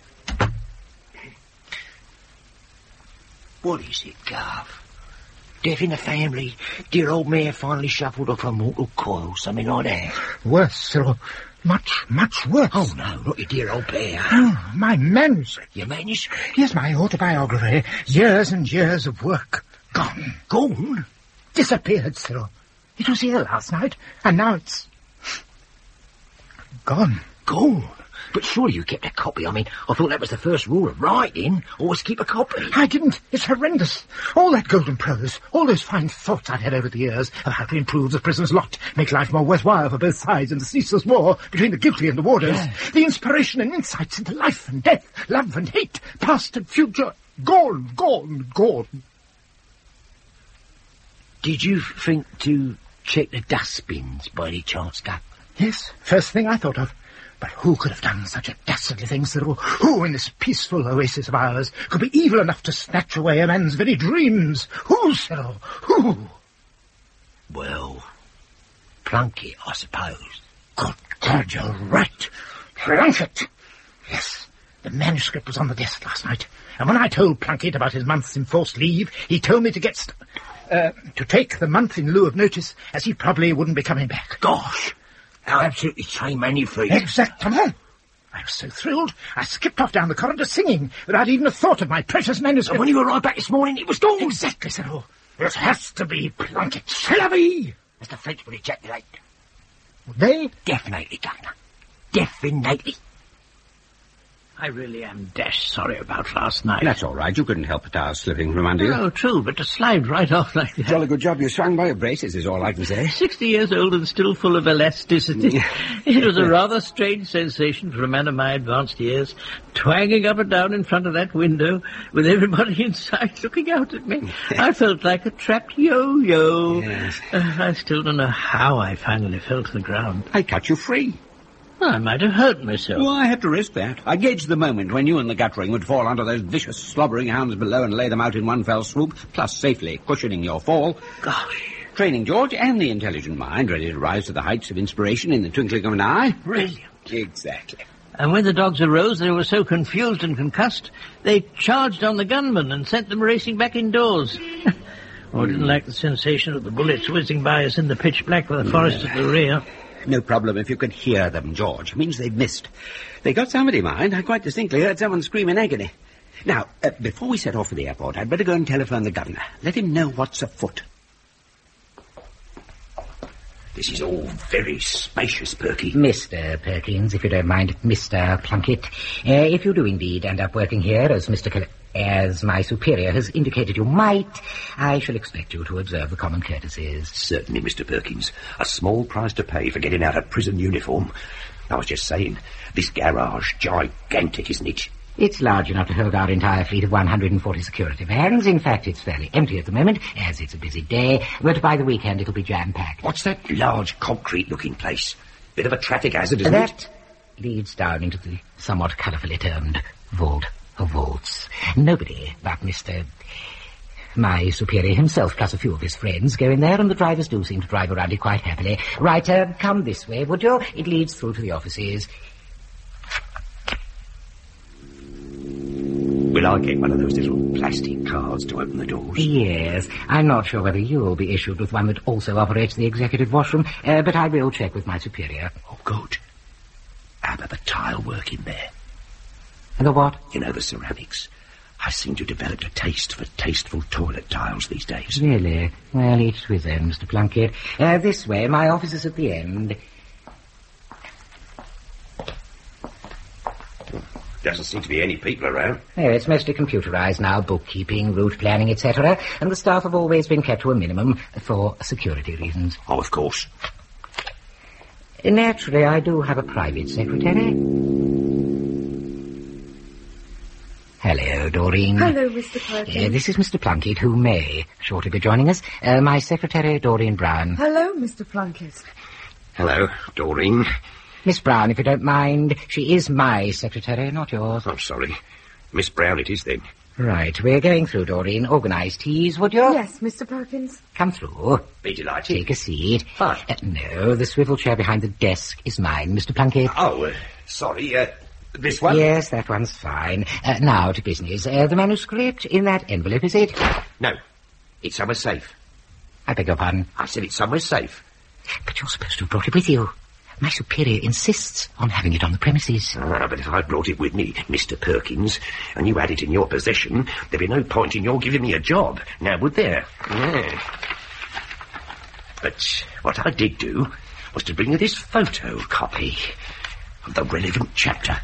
What is it, Gov? Death in the family. Dear old mare finally shuffled off a mortal coil, something like that. Worse, Cyril. Much worse. Oh, no, not your dear old bear. Oh, my manuscript. Your manuscript? Yes, my autobiography. Years and years of work Gone. Gone? Disappeared, Cyril. It was here last night, and now it's... gone. Gone? But surely you kept a copy. I mean, I thought that was the first rule of writing. Always keep a copy. I didn't. It's horrendous. All that golden prose, all those fine thoughts I've had over the years of how to improve the prisoner's lot, make life more worthwhile for both sides in the ceaseless war between the guilty and the warders. Yeah. The inspiration and insights into life and death, love and hate, past and future. Gone, gone, gone. Did you think to check the dustbins by any chance, Guy? Yes, first thing I thought of. But who could have done such a dastardly thing, Cyril? Who in this peaceful oasis of ours could be evil enough to snatch away a man's very dreams? Who, Cyril? Who? Well, Plunkett, I suppose. Good God, you're right. Plunkett! Yes, the manuscript was on the desk last night. And when I told Plunkett about his month's enforced leave, he told me to get... to take the month in lieu of notice, as he probably wouldn't be coming back. Gosh! How absolutely chain manufactured. Exactement. I was so thrilled, I skipped off down the corridor singing, without even a thought of my precious manuscript. And when you arrived back this morning, it was gone. Exactly, Cyril. It has to be Plunkett. C'est la vie! As the French would ejaculate. They? Definitely, Governor. Definitely. I really am dashed sorry about last night. That's all right. You couldn't help the towel slipping from under you. Oh, true, but to slide right off like that... Jolly good job you swung by your braces is all I can say. 60 years old and still full of elasticity. It was a rather strange sensation for a man of my advanced years, twanging up and down in front of that window, with everybody inside looking out at me. I felt like a trapped yo-yo. Yes. I still don't know how I finally fell to the ground. I cut you free. I might have hurt myself. Well, I had to risk that. I gauged the moment when you and the guttering would fall under those vicious, slobbering hounds below and lay them out in one fell swoop, plus safely cushioning your fall. Gosh. Training George and the intelligent mind ready to rise to the heights of inspiration in the twinkling of an eye. Brilliant. Exactly. And when the dogs arose, they were so confused and concussed, they charged on the gunmen and sent them racing back indoors. I didn't like the sensation of the bullets whizzing by us in the pitch black with the forest at the rear. No problem if you could hear them, George. It means they'd missed. They got somebody, mind. I quite distinctly heard someone scream in agony. Now, before we set off for the airport, I'd better go and telephone the governor. Let him know what's afoot. This is all very spacious, Perky. Mr. Perkins, if you don't mind, Mr. Plunkett. If you do indeed end up working here as as my superior has indicated you might, I shall expect you to observe the common courtesies. Certainly, Mr. Perkins. A small price to pay for getting out of prison uniform. I was just saying, this garage, gigantic, isn't it? It's large enough to hold our entire fleet of 140 security vans. In fact, it's fairly empty at the moment, as it's a busy day, but by the weekend it'll be jam-packed. What's that large, concrete-looking place? Bit of a traffic hazard, isn't it? That leads down into the somewhat colourfully termed vault of vaults. Nobody but my superior himself, plus a few of his friends, go in there, and the drivers do seem to drive around it quite happily. Right, come this way, would you? It leads through to the offices. Will I get one of those little plastic cards to open the doors? Yes. I'm not sure whether you'll be issued with one that also operates the executive washroom, but I will check with my superior. Oh, good. How about the tile work in there? The what? You know, the ceramics. I seem to have developed a taste for tasteful toilet tiles these days. Really? Well, each to his own, Mr. Plunkett. This way. My office is at the end. Doesn't seem to be any people around. Oh, it's mostly computerized now, bookkeeping, route planning, etc., and the staff have always been kept to a minimum for security reasons. Oh, of course. Naturally, I do have a private secretary. Hello, Doreen. Hello, Mr. Perkins. This is Mr. Plunkett, who may shortly be joining us. My secretary, Doreen Brown. Hello, Mr. Plunkett. Hello, Doreen. Miss Brown, if you don't mind, she is my secretary, not yours. I'm sorry. Miss Brown it is, then. Right, we're going through, Doreen. Organised teas, would you? Yes, Mr. Perkins. Come through. Be delighted. Take a seat. Fine. No, the swivel chair behind the desk is mine, Mr. Plunkett. Oh, sorry, this one? Yes, that one's fine. Now to business. The manuscript in that envelope, is it? No, it's somewhere safe. I beg your pardon? I said it's somewhere safe. But you're supposed to have brought it with you. My superior insists on having it on the premises. Ah, but if I brought it with me, Mr. Perkins, and you had it in your possession, there'd be no point in your giving me a job, now would there? Yeah. But what I did do was to bring you this photocopy of the relevant chapter.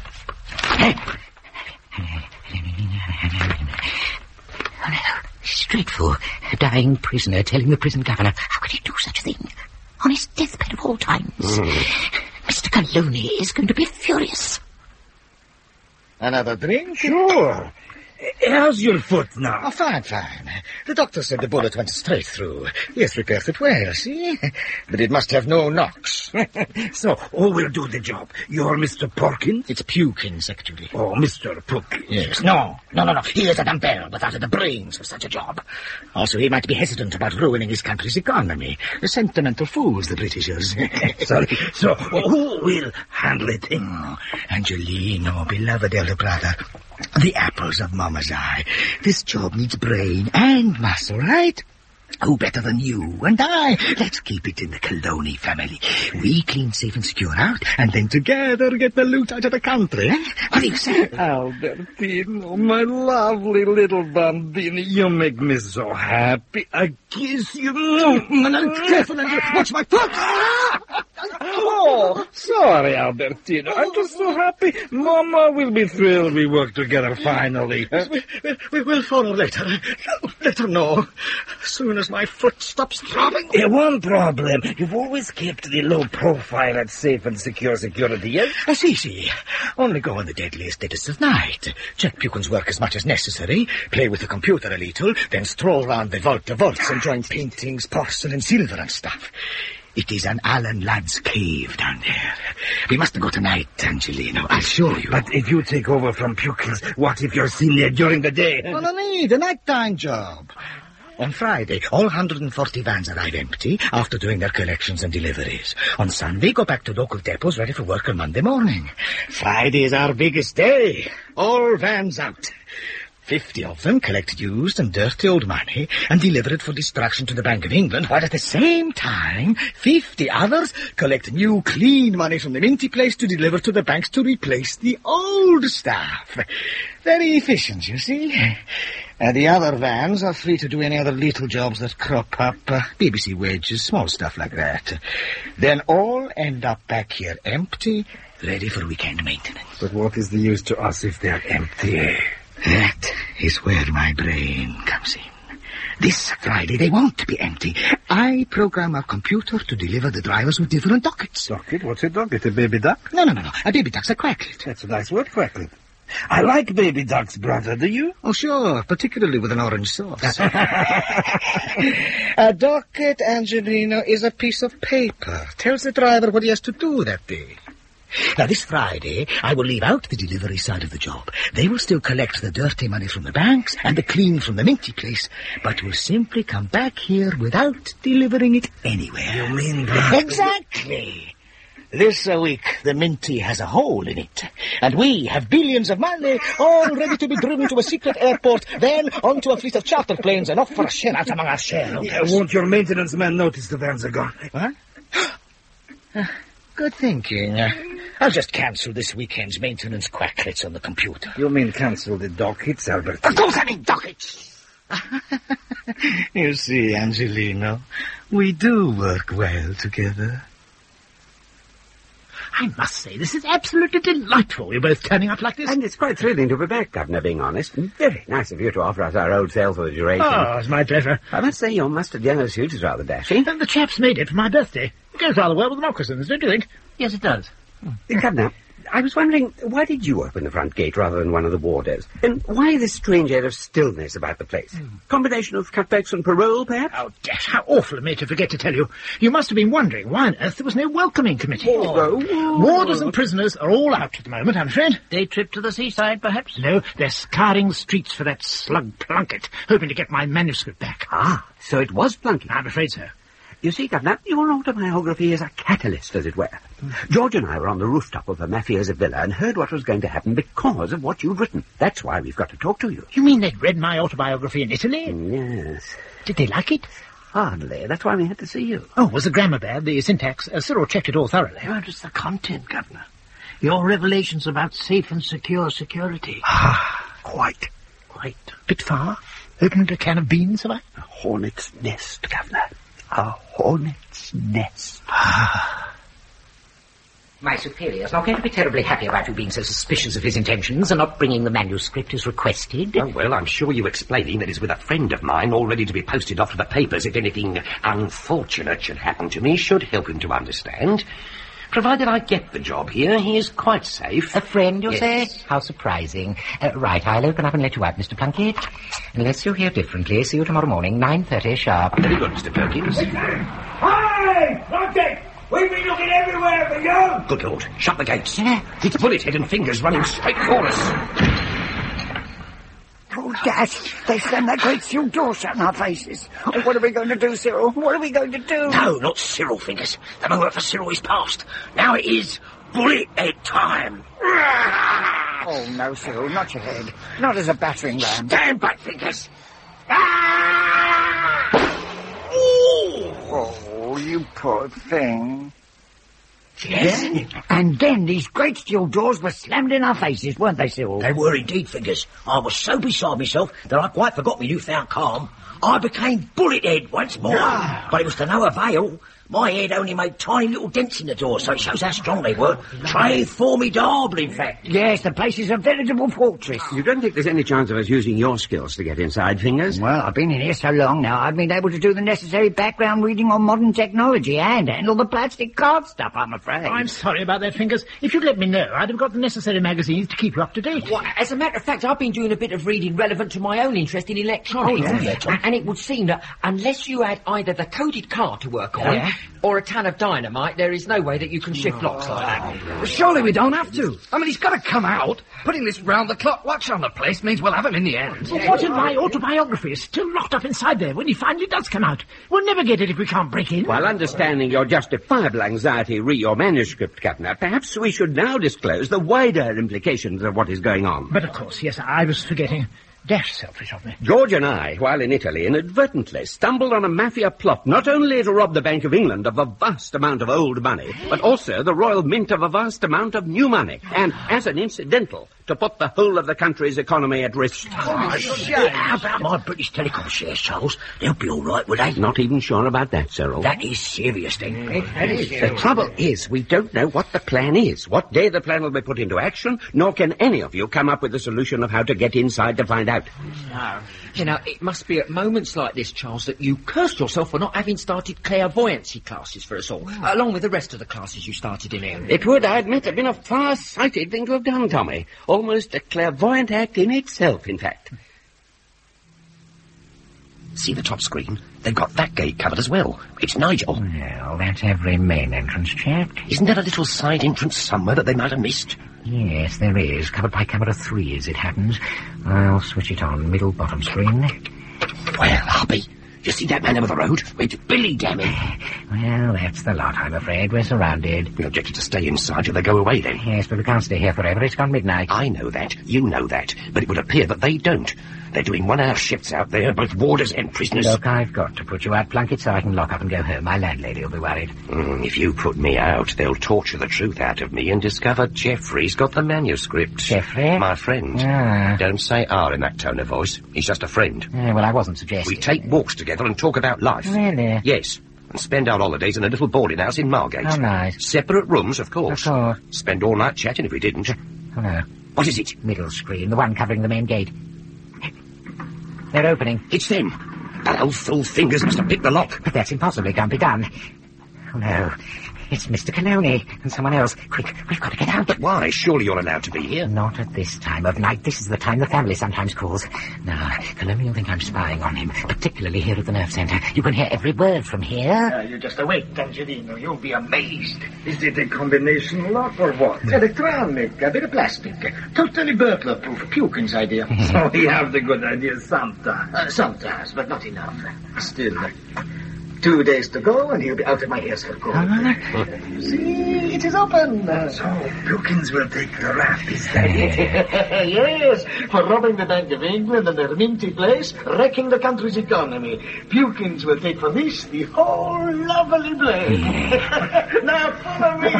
Dreadful. A dying prisoner telling the prison governor. How could he do such a thing? On his deathbed of all times. Mr. Coloni is going to be furious. Another drink? Sure. How's your foot now? Oh, fine. The doctor said the bullet went straight through. He has repaired it well, see? But it must have no knocks. So, who will do the job? You're Mr. Porkins? It's Pukins, actually. Oh, Mr. Pukins. Yes. No. He is a dumb bell without the brains for such a job. Also, he might be hesitant about ruining his country's economy. The sentimental fools, the Britishers. So, who will handle it? Angelino, beloved elder brother. The apples of Mama's eye. This job needs brain and muscle, right? Who better than you and I? Let's keep it in the Coloni family. We clean safe and secure out, and then together get the loot out of the country, eh? What do you say? Albertino, my lovely little bambini, you make me so happy. I kiss you. Careful, Andrew. Watch my foot! Oh, sorry, Albertino. I'm just so happy. Mama will be thrilled we work together finally. We will phone her later. Let her know. As soon as my foot stops throbbing. One problem. You've always kept the low profile at Safe and Secure Security, yes? See. Only go on the deadliest deadest of night. Check Pukin's work as much as necessary. Play with the computer a little. Then stroll round the vault to vaults and join paintings, porcelain, silver and stuff. It is an Alan Ladd's cave down there. We must go tonight, Angelino. I'll show you. But if you take over from Pukins, what if you're seen there during the day? Well, no need. A nighttime job. On Friday, all 140 vans arrive empty after doing their collections and deliveries. On Sunday, go back to local depots ready for work on Monday morning. Friday is our biggest day. All vans out. 50 of them collect used and dirty old money and deliver it for destruction to the Bank of England, while at the same time, 50 others collect new, clean money from the minty place to deliver to the banks to replace the old stuff. Very efficient, you see. And the other vans are free to do any other little jobs that crop up, BBC wages, small stuff like that. Then all end up back here empty, ready for weekend maintenance. But what is the use to us if they're empty? That is where my brain comes in. This Friday they won't be empty. I program our computer to deliver the drivers with different dockets. Docket? What's a docket? A baby duck? No. A baby duck's a quacklet. That's a nice word, quacklet. I like baby ducks, brother, do you? Oh, sure, particularly with an orange sauce. A docket, Angelino, is a piece of paper. Tells the driver what he has to do that day. Now, this Friday, I will leave out the delivery side of the job. They will still collect the dirty money from the banks and the clean from the minty place, but will simply come back here without delivering it anywhere. You mean that? Exactly. This week, the minty has a hole in it, and we have billions of money all ready to be driven to a secret airport, then onto a fleet of charter planes and off for a shell out among our shareholders. Won't your maintenance man notice the vans are gone? What? Good thinking. I'll just cancel this weekend's maintenance quacklets on the computer. You mean cancel the dockets, Albert? Of course I mean dockets! You see, Angelino, we do work well together. I must say, this is absolutely delightful, you both turning up like this. And it's quite thrilling to be back, Governor, being honest. Very nice of you to offer us our old cell for the duration. Oh, it's my pleasure. I must say your mustard yellow suit is rather dashing. And the chaps made it for my birthday. It goes rather well with the moccasins, don't you think? Yes, it does. Governor, I was wondering, why did you open the front gate rather than one of the warders? And why this strange air of stillness about the place? Combination of cutbacks and parole, perhaps? Oh, dash, how awful of me to forget to tell you. You must have been wondering why on earth there was no welcoming committee. Warders and prisoners are all out at the moment, I'm afraid. Day trip to the seaside, perhaps? No, they're scouring the streets for that slug Plunkett, hoping to get my manuscript back. Ah, so it was Plunkett. I'm afraid so. You see, Governor, your autobiography is a catalyst, as it were. George and I were on the rooftop of a mafioso villa and heard what was going to happen because of what you'd written. That's why we've got to talk to you. You mean they'd read my autobiography in Italy? Yes. Did they like it? Hardly. That's why we had to see you. Oh, was the grammar bad, the syntax? Cyril checked it all thoroughly. What is the content, Governor? Your revelations about safe and secure security. Quite. Bit far? Opened a can of beans, have I? A hornet's nest, Governor. A hornet's nest. My superior's not going to be terribly happy about you being so suspicious of his intentions and not bringing the manuscript as requested. Oh, well, I'm sure you explaining that it's with a friend of mine, all ready to be posted off to the papers if anything unfortunate should happen to me, should help him to understand. Provided I get the job here, he is quite safe. A friend, you Yes. say? How surprising. Right, I'll open up and let you out, Mr. Plunkett. Unless you hear differently, see you tomorrow morning, 9:30 sharp. Very good, Mr. Perkins. Hi! Plunkett! We've been looking everywhere for you! Good Lord, shut the gates. It's Bullet Head and Fingers running straight for us. Oh, dash! They slammed that great steel door shut in our faces. Oh, what are we going to do, Cyril? What are we going to do? No, not Cyril, Fingers. The moment for Cyril is past. Now it is Bullet Head time. Oh, no, Cyril, not your head. Not as a battering ram. Stand back, Fingers. Oh, you poor thing. Yes? And then these great steel doors were slammed in our faces, weren't they, Cyril? They were indeed, Fingers. I was so beside myself that I quite forgot me newfound calm. I became Bullet Head once more. But it was to no avail. My head only made tiny little dents in the door, so it shows how strong they were. Très formidable, in fact. Yes, the place is a veritable fortress. You don't think there's any chance of us using your skills to get inside, Fingers? Well, I've been in here so long now, I've been able to do the necessary background reading on modern technology and handle the plastic card stuff, I'm afraid. I'm sorry about that, Fingers. If you'd let me know, I'd have got the necessary magazines to keep you up to date. Well, as a matter of fact, I've been doing a bit of reading relevant to my own interest in electronics. Oh, yeah. And it would seem that unless you had either the coded card to work on or a ton of dynamite, there is no way that you can shift locks like that. Well, surely we don't have to. I mean, he's got to come out. Putting this round-the-clock watch on the place means we'll have him in the end. Well, what if my autobiography is still locked up inside there when he finally does come out? We'll never get it if we can't break in. While understanding your justifiable anxiety re your manuscript, Governor, perhaps we should now disclose the wider implications of what is going on. But of course, yes, I was forgetting. Dash selfish of me. George and I, while in Italy, inadvertently stumbled on a mafia plot not only to rob the Bank of England of a vast amount of old money, but also the Royal Mint of a vast amount of new money, and, as an incidental, to put the whole of the country's economy at risk. How about my British Telecom shares, Charles? They'll be all right, would they? Not even sure about that, Cyril. That is serious, then. The trouble is, we don't know what the plan is, what day the plan will be put into action, nor can any of you come up with a solution of how to get inside to find out. No. You know, it must be at moments like this, Charles, that you cursed yourself for not having started clairvoyancy classes for us all, along with the rest of the classes you started in here. It would, I admit, have been a far-sighted thing to have done, Tommy. Almost a clairvoyant act in itself, in fact. See the top screen? They've got that gate covered as well. It's Nigel. Well, that's every main entrance, chap. Isn't there a little side entrance somewhere that they might have missed? Yes, there is. Covered by camera 3, as it happens. I'll switch it on. Middle bottom screen. Well, Harpy, you see that man over the road? It's Billy, damn it. Well, that's the lot, I'm afraid. We're surrounded. We objected to stay inside till they go away, then. Yes, but we can't stay here forever. It's gone midnight. I know that. You know that. But it would appear that they don't. They're doing 1-hour shifts out there, both warders and prisoners. Look, I've got to put you out, Plunkett, so I can lock up and go home. My landlady will be worried. If you put me out, they'll torture the truth out of me and discover Geoffrey's got the manuscript. Geoffrey? My friend. Ah. Don't say R in that tone of voice. He's just a friend. Well, I wasn't suggesting. We take walks together and talk about life. Really? Yes. And spend our holidays in a little boarding house in Margate. Oh, nice. Separate rooms, of course. Of course. Spend all night chatting if we didn't. Hello. What is it? Middle screen, the one covering the main gate. They're opening. It's them. That old fool Fingers must have picked the lock. But that's impossible. It can't be done. Oh, no. It's Mr. Canoni and someone else. Quick, we've got to get out. But why? Surely you're allowed to be here. Not at this time of night. This is the time the family sometimes calls. Now, Canoni will think I'm spying on him, particularly here at the nerve centre. You can hear every word from here. You just await, Angelino. You'll be amazed. Is it a combination lock or what? Electronic, a bit of plastic. Totally burglar-proof. Pukins idea. So we have the good idea sometimes. Sometimes, but not enough. Still, 2 days to go, and he'll be out of my ears for good. See, it is open. So, Pukins will take the rap, is that it? Yes, for robbing the Bank of England and their minty place, wrecking the country's economy. Pukins will take from this the whole lovely blame. Now follow me.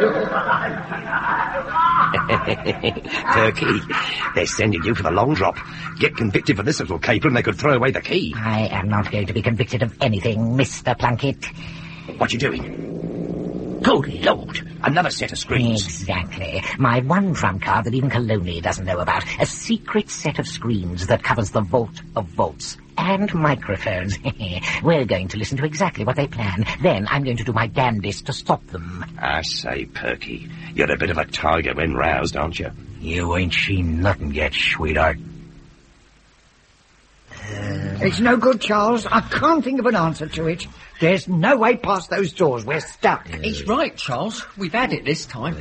Perky, they're sending you for the long drop. Get convicted for this little caper and they could throw away the key. I am not going to be convicted of anything, Mr. Plunkett. What you doing? Good Lord, another set of screens. Exactly. My one trump card that even Colony doesn't know about. A secret set of screens that covers the vault of vaults. And microphones. We're going to listen to exactly what they plan. Then I'm going to do my damnedest to stop them. I say, Perky, you're a bit of a tiger when roused, aren't you? You ain't seen nothing yet, sweetheart. It's no good, Charles. I can't think of an answer to it. There's no way past those doors. We're stuck. He's right, Charles. We've had it this time.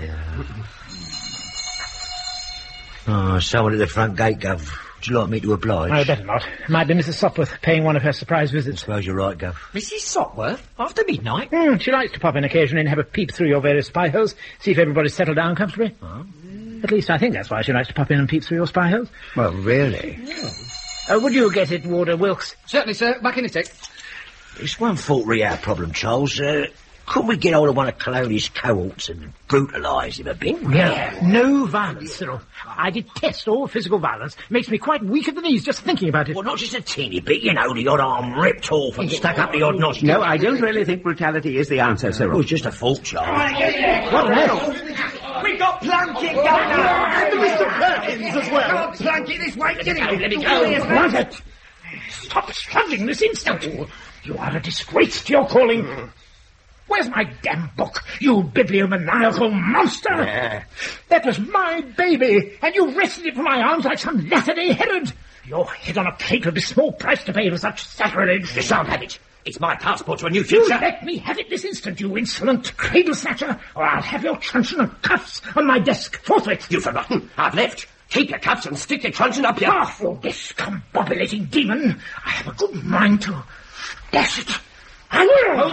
Oh, someone at the front gate, Gov. Would you like me to oblige? I better not. Might be Mrs. Sopworth paying one of her surprise visits. I suppose you're right, Gov. Mrs. Sopworth? After midnight? She likes to pop in occasionally and have a peep through your various spy holes, see if everybody's settled down comfortably. Oh. At least I think that's why she likes to pop in and peep through your spy holes. Well, really? Yeah. Would you get it, Warder Wilkes? Certainly, sir. Back in a tick. It's one fault our problem, Charles. Couldn't we get hold of one of Colony's cohorts and brutalise him a bit? Yeah. No violence, Cyril. I detest all physical violence. Makes me quite weak at the knees just thinking about it. Well, not just a teeny bit, you know, the odd arm ripped off and stuck up the odd nostril. No, I don't really think brutality is the answer, Cyril. Oh, it's just a fault, Charles. What the hell? We got Plunkett, Governor! And Mr. Perkins as well! Plunkett, this way, get him! Let me go! Plunkett! Stop struggling this instant! You are a disgrace to your calling. Where's my damn book, you bibliomaniacal monster? Yeah. That was my baby, and you wrested it from my arms like some Latter-day Herod. Your head on a plate would be small price to pay for such sacrilege. You shan't have it. It's my passport to a new future. You let me have it this instant, you insolent cradle snatcher, or I'll have your truncheon and cuffs on my desk forthwith. You've forgotten. I've left. Keep your cuffs and stick your truncheon up here. Ah, you discombobulating demon. I have a good mind to dash it. I will!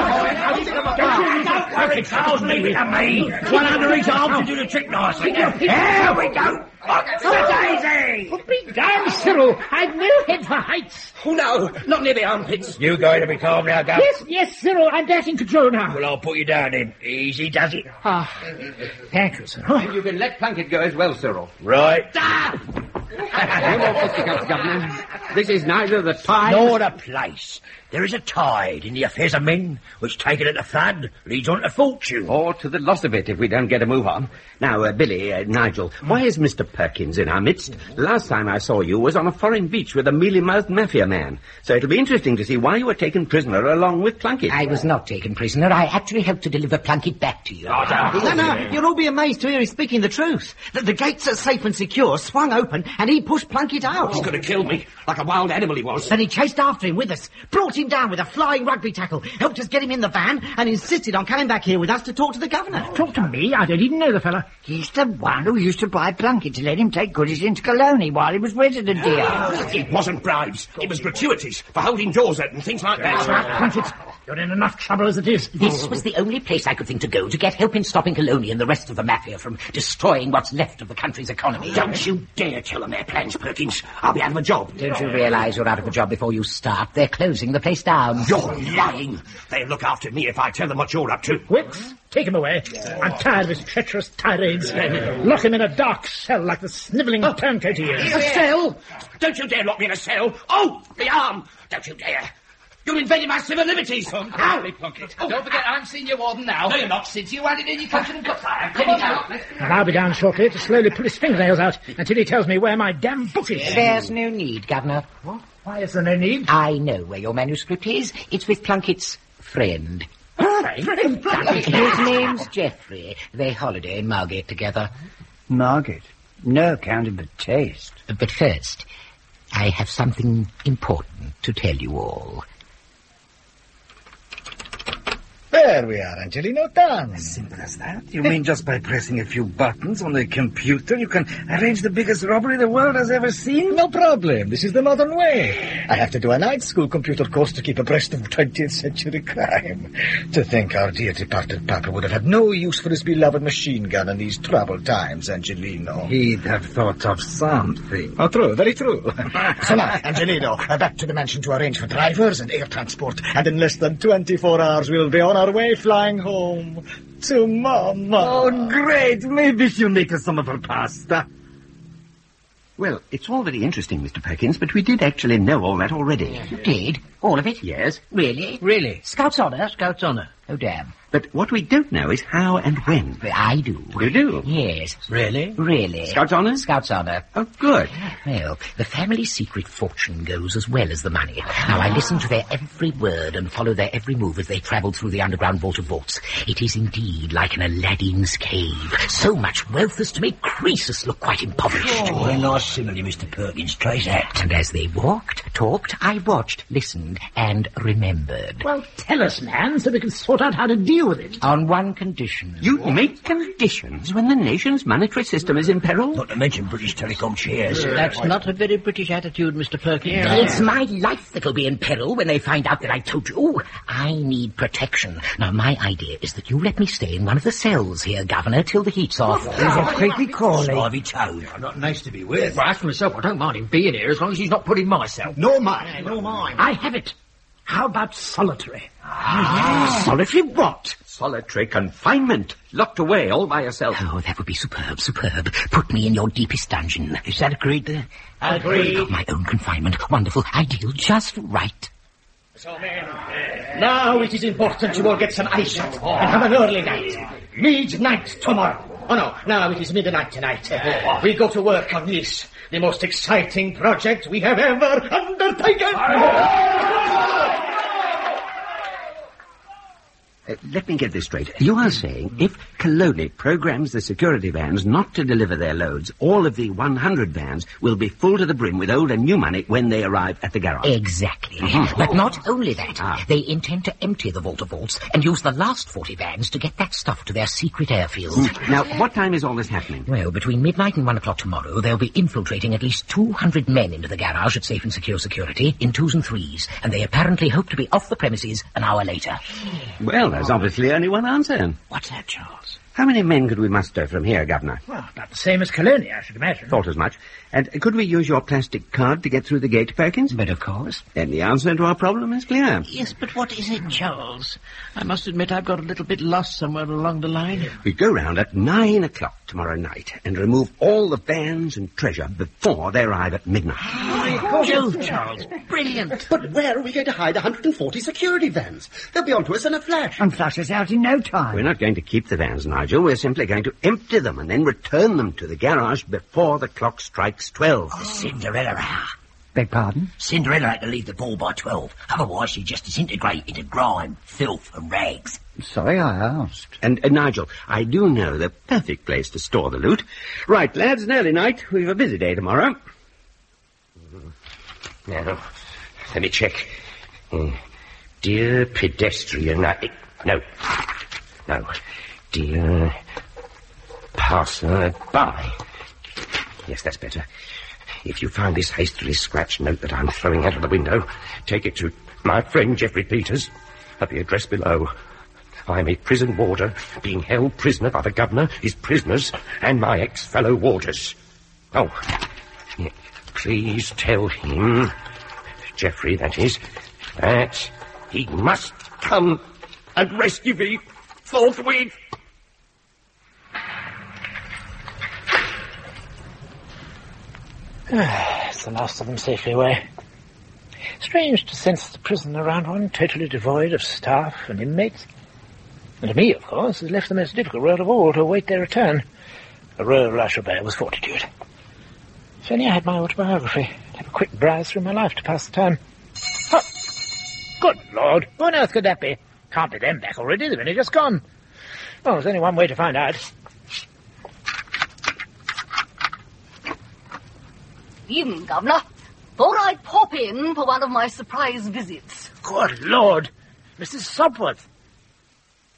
Don't worry, Charles, leave it to me. One under each arm to do the trick nicely. Here we go. Daisy! Be damned, Cyril. I've no head for heights. Oh, no, not near the armpits. You going to be calm now, Gov? Yes, Cyril, I'm dashing control now. Well, I'll put you down then. Easy does it. Ah, thank you, Cyril. You can let Plunkett go as well, Cyril. Right. No more fisticuffs, Governor. This is neither the time nor the place. There is a tide in the affairs of men, which, taken at the flood, leads on to fortune. Or to the loss of it if we don't get a move on. Now, Billy, Nigel, why is Mr. Perkins in our midst? Last time I saw you was on a foreign beach with a mealy-mouthed mafia man. So it'll be interesting to see why you were taken prisoner along with Plunkett. I was not taken prisoner. I actually helped to deliver Plunkett back to you. No, you'll all be amazed to hear he's speaking the truth. That the gates are safe and secure, swung open, and he pushed Plunkett out. He could have killed me, like a wild animal he was. Then he chased after him with us, brought him down with a flying rugby tackle, helped us get him in the van, and insisted on coming back here with us to talk to the governor. Talk to me? I don't even know the fella. He's the one who used to bribe Plunkett to let him take goodies into Colony while he was resident here. It wasn't bribes. It was gratuities for holding doors open, things like that. Plunkett, you're in enough trouble as it is. This was the only place I could think to go to get help in stopping Colony and the rest of the mafia from destroying what's left of the country's economy. Don't you dare tell them their plans, Perkins. I'll be out of a job. Don't you realise you're out of a job before you start? They're closing the place down. You're lying. They'll look after me if I tell them what you're up to. Wilkes, take him away. I'm tired of his treacherous tirades. Lock him in a dark cell like the snivelling turncoat he is. A cell? Don't you dare lock me in a cell. Oh, the arm. Don't you dare. You're invading my civil liberties. Don't forget, I'm senior warden now. No, you're not. Since you added in your function and cups, come on now. And I'll be down shortly to slowly pull his fingernails out until he tells me where my damn book is. There's no need, Governor. What? Why is there no need? I know where your manuscript is. It's with Plunkett's friend. His His name's Geoffrey. They holiday in Margate together. Margate? No account of the taste. But first, I have something important to tell you all. There we are, Angelino, done. Simple as that? You mean just by pressing a few buttons on the computer you can arrange the biggest robbery the world has ever seen? No problem. This is the modern way. I have to do a night school computer course to keep abreast of 20th century crime. To think our dear departed Papa would have had no use for his beloved machine gun in these troubled times, Angelino. He'd have thought of something. Oh, true, very true. So now, Angelino, back to the mansion to arrange for drivers and air transport, and in less than 24 hours we'll be on our way flying home to Mama. Oh, great. Maybe she'll make us some of her pasta. Well, it's all very interesting, Mr. Perkins, but we did actually know all that already. You did? All of it? Yes. Really? Really? Scout's honour? Scout's honour. Oh, damn. But what we don't know is how and when. But I do. You do? Yes. Really? Really. Scout's honour? Scout's honour. Oh, good. Well, the family's secret fortune goes as well as the money. Now, I listen to their every word and follow their every move as they travel through the underground vault of vaults. It is indeed like an Aladdin's cave. So much wealth as to make Croesus look quite impoverished. Oh, a nice simile, Mr. Perkins. Trace that. And as they walked, talked, I watched, listened, and remembered. Well, tell us, man, so we can sort out how to deal with it. On one condition. You make conditions when the nation's monetary system is in peril? Not to mention British Telecom shares. That's not a very British attitude, Mr. Perkins. It's my life that'll be in peril when they find out that I told you. Oh, I need protection. Now, my idea is that you let me stay in one of the cells here, Governor, till the heat's off. He's a creepy calling. Ivy toad. Not nice to be with. Well, as for myself, I don't mind him being here as long as he's not putting myself. Nor mine. Nor mine. I have it. How about solitary? Solitary what? Solitary confinement. Locked away all by yourself. Oh, that would be superb, superb. Put me in your deepest dungeon. Is that agreed there? Agreed. My own confinement. Wonderful. Ideal. Just right. So, men, now it is important you all get some ice and have an early night. Midnight tomorrow. Oh, no, now it is midnight tonight. We go to work on this, the most exciting project we have ever undertaken. Let me get this straight. You are saying if Coloni programs the security vans not to deliver their loads, all of the 100 vans will be full to the brim with old and new money when they arrive at the garage. Exactly. But not only that, they intend to empty the vault of vaults and use the last 40 vans to get that stuff to their secret airfield. Now, what time is all this happening? Well, between midnight and 1 o'clock tomorrow, they'll be infiltrating at least 200 men into the garage at Safe and Secure Security in 2s and 3s, and they apparently hope to be off the premises an hour later. Well, there's obviously only one answer. What's that, Charles? How many men could we muster from here, Governor? Well, about the same as Colony, I should imagine. Thought as much. And could we use your plastic card to get through the gate, Perkins? But of course. Then the answer to our problem is clear. Yes, but what is it, Charles? I must admit I've got a little bit lost somewhere along the line. We go round at 9 o'clock tomorrow night and remove all the vans and treasure before they arrive at midnight. Jove, Charles, brilliant. But where are we going to hide 140 security vans? They'll be onto us in a flash. And flush us out in no time. We're not going to keep the vans, Nigel. We're simply going to empty them and then return them to the garage before the clock strikes 12. Cinderella hour. Beg pardon? Cinderella had to leave the ball by 12. Otherwise, she'd just disintegrate into grime, filth, and rags. Sorry I asked. And, Nigel, I do know the perfect place to store the loot. Right, lads, an early night. We've a busy day tomorrow. Now, let me check. Dear pedestrian... No. Dear passer-by. Yes, that's better. If you find this hastily scratched note that I'm throwing out of the window, take it to my friend Geoffrey Peters at the address below. I'm a prison warder being held prisoner by the governor, his prisoners, and my ex-fellow warders. Oh, yeah, please tell him, Geoffrey, that is, that he must come and rescue me forthwith. It's the last of them safely away. Strange to sense the prison around one totally devoid of staff and inmates. And to me, of course, has left the most difficult role of all to await their return. A role I shall bear with fortitude. If only I had my autobiography, I'd have a quick browse through my life to pass the time. Oh, good Lord, who on earth could that be? Can't be them back already, they've only just gone. Well, there's only one way to find out. Evening, Governor. Thought I'd pop in for one of my surprise visits. Good Lord, Mrs. Sopworth.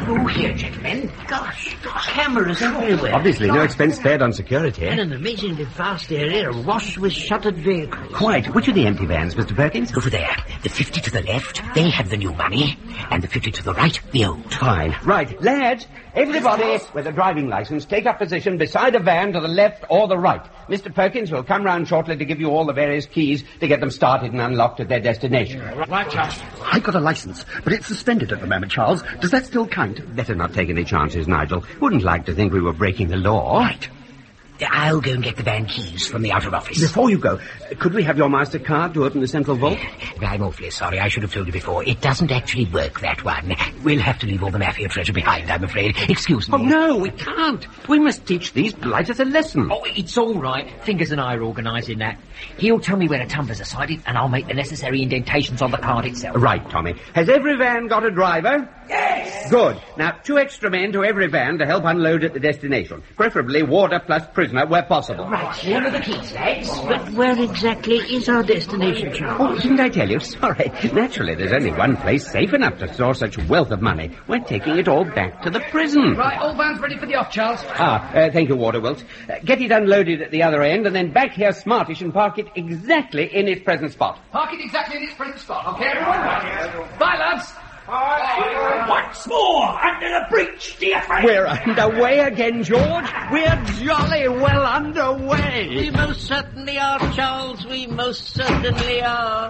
through here, gentlemen. Gosh, cameras everywhere. Obviously, no expense spared on security. And an amazingly vast area awash with shuttered vehicles. Quite. Which are the empty vans, Mr. Perkins? Over there. The 50 to the left, they have the new money. And the 50 to the right, the old. Fine. Right. Lads, everybody with a driving licence, take up position beside a van to the left or the right. Mr. Perkins will come round shortly to give you all the various keys to get them started and unlocked at their destination. Right, Charles. I got a licence, but it's suspended at the moment, Charles. Does that still count? Better not take any chances, Nigel. Wouldn't like to think we were breaking the law. Right. I'll go and get the van keys from the outer office. Before you go, could we have your MasterCard to open the central vault? I'm awfully sorry. I should have told you before. It doesn't actually work, that one. We'll have to leave all the Mafia treasure behind, I'm afraid. Excuse me. Oh, no, we can't. We must teach these blighters a lesson. Oh, it's all right. Fingers and I are organising that. He'll tell me where the tumblers are sighted, and I'll make the necessary indentations on the card itself. Right, Tommy. Has every van got a driver? Yes! Good. Now, 2 extra men to every van to help unload at the destination. Preferably warder plus prisoner where possible. Right, here are the keys, lads. But where exactly is our destination, Charles? Oh, didn't I tell you? Sorry. Naturally, there's only one place safe enough to store such wealth of money. We're taking it all back to the prison. Right, all vans ready for the off, Charles. Thank you, Warder Wilt. Get it unloaded at the other end and then back here smartish and park it exactly in its present spot. Park it exactly in its present spot, okay, everyone? Bye, lads. Once more, under the breach, dear friend. We're underway again, George. We're jolly well underway. We most certainly are, Charles. We most certainly are.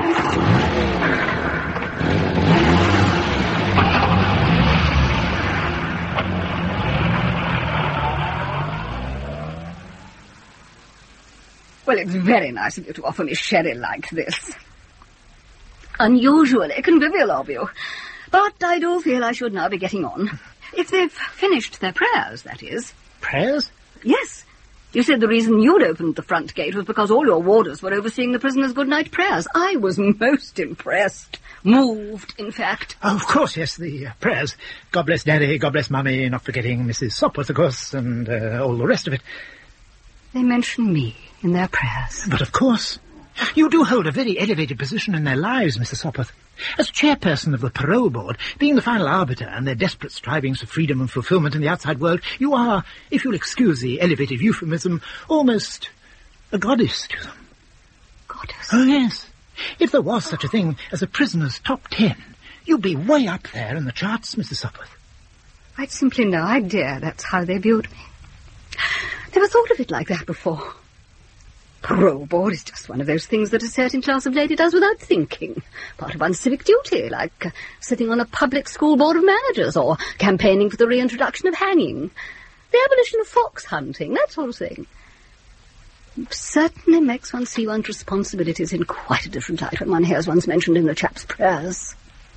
Well, it's very nice of you to offer me sherry like this. Unusually convivial of you. But I do feel I should now be getting on. If they've finished their prayers, that is. Prayers? Yes. You said the reason you'd opened the front gate was because all your warders were overseeing the prisoners' good-night prayers. I was most impressed. Moved, in fact. Oh, of course, yes, the prayers. God bless Daddy, God bless Mummy, not forgetting Mrs. Sopwith, of course, and all the rest of it. They mention me in their prayers. But of course. You do hold a very elevated position in their lives, Mr. Sopwith. As chairperson of the parole board, being the final arbiter in their desperate strivings for freedom and fulfilment in the outside world, you are, if you'll excuse the elevated euphemism, almost a goddess to them. Goddess? Oh, yes. If there was such a thing as a prisoner's top 10, you'd be way up there in the charts, Mr. Sopwith. I'd simply no idea that's how they viewed me. Never thought of it like that before. Parole board is just one of those things that a certain class of lady does without thinking. Part of one's civic duty, like sitting on a public school board of managers or campaigning for the reintroduction of hanging. The abolition of fox hunting, that sort of thing. It certainly makes one see one's responsibilities in quite a different light when one hears one's mentioned in the chap's prayers.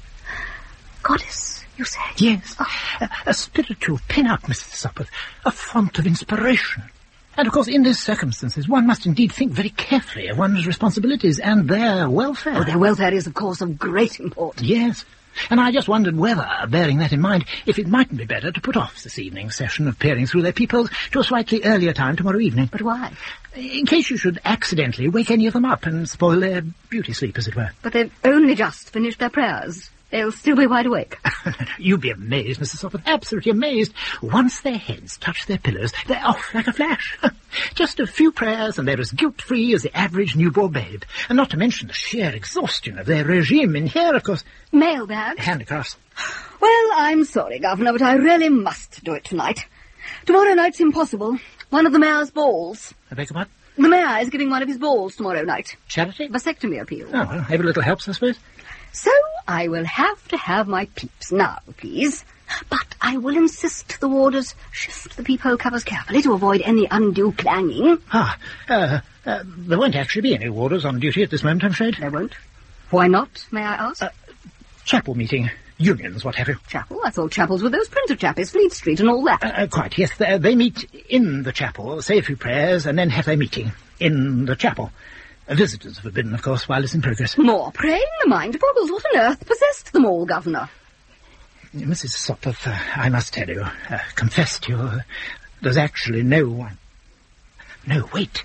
Goddess, you say? Yes. A spiritual pin-up, Mr. Sopwith. A font of inspiration. And, of course, in these circumstances, one must indeed think very carefully of one's responsibilities and their welfare. Oh, their welfare is, of course, of great importance. Yes. And I just wondered whether, bearing that in mind, if it mightn't be better to put off this evening's session of peering through their peepholes to a slightly earlier time tomorrow evening. But why? In case you should accidentally wake any of them up and spoil their beauty sleep, as it were. But they've only just finished their prayers. They'll still be wide awake. You'd be amazed, Mr. Sopwith, absolutely amazed. Once their heads touch their pillows, they're off like a flash. Just a few prayers and they're as guilt-free as the average newborn babe. And not to mention the sheer exhaustion of their regime in here, of course. Mailbag? Handicrafts. Well, I'm sorry, Governor, but I really must do it tonight. Tomorrow night's impossible. One of the mayor's balls. I beg your pardon? The mayor is giving one of his balls tomorrow night. Charity? Vasectomy appeal. Oh, well, every little helps, I suppose. So I will have to have my peeps now, please. But I will insist the warders shift the peephole covers carefully to avoid any undue clanging. There won't actually be any warders on duty at this moment, I'm afraid. There won't? Why not, may I ask? Chapel meeting. Unions, what have you. Chapel? I thought chapels were those printer chappies, Fleet Street and all that. Quite, yes. They meet in the chapel, say a few prayers, and then have their meeting in the chapel. Visitors forbidden, of course, while it's in progress. More praying, the mind boggles. What on earth possessed them all, Governor? Mrs. Sopwith, I must tell you, confess to you, there's actually no one. No, wait.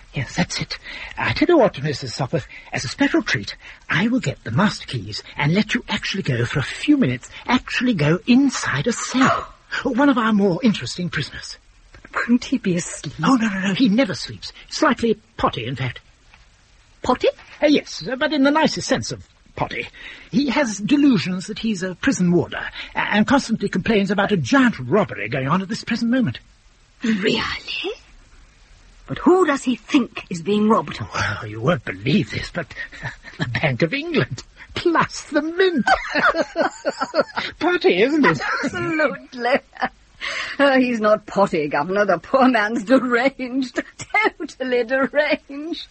Yes, that's it. I tell you what, Mrs. Sopwith, as a special treat, I will get the master keys and let you actually go for a few minutes, actually go inside a cell. One of our more interesting prisoners. Won't he be asleep? Oh, no, he never sleeps. Slightly potty, in fact. Potty? Yes, but in the nicest sense of potty. He has delusions that he's a prison warder, and constantly complains about a giant robbery going on at this present moment. Really? But who does he think is being robbed? Well, you won't believe this, but the Bank of England, plus the Mint. Potty, isn't it? Absolutely. He's not potty, Governor. The poor man's deranged. Totally deranged.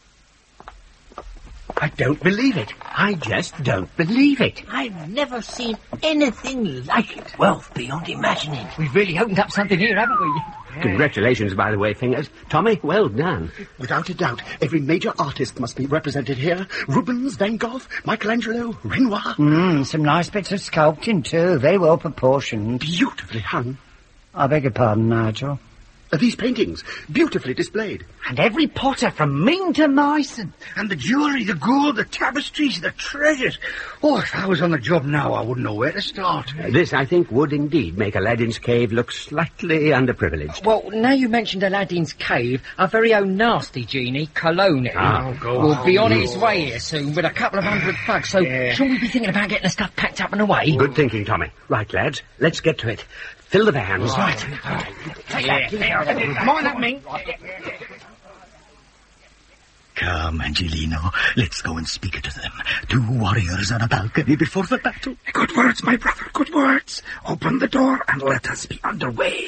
I don't believe it. I just don't believe it. I've never seen anything like it. Wealth beyond imagining. We've really opened up something here, haven't we? Congratulations, by the way, Fingers. Tommy, well done. Without a doubt, every major artist must be represented here. Rubens, Van Gogh, Michelangelo, Renoir. Some nice bits of sculpting, too. Very well proportioned. Beautifully hung. I beg your pardon, Nigel. These paintings, beautifully displayed. And every potter from Ming to Meissen. And the jewellery, the gold, the tapestries, the treasures. Oh, if I was on the job now, I wouldn't know where to start. This, I think, would indeed make Aladdin's Cave look slightly underprivileged. Well, now you mentioned Aladdin's Cave, our very own nasty genie, Cologne, will be on its way here soon with a couple of hundred thugs, so shouldn't we be thinking about getting the stuff packed up and away? Good thinking, Tommy. Right, lads, let's get to it. Fill the vans. Right. Come on up, Ming. Come, Angelino. Let's go and speak to them. 2 warriors on a balcony before the battle. Good words, my brother, good words. Open the door and let us be underway.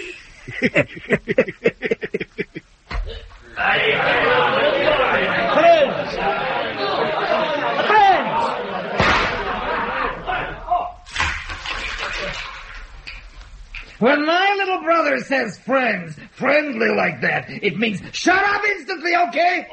Friends! When my little brother says friends, friendly like that, it means shut up instantly, okay?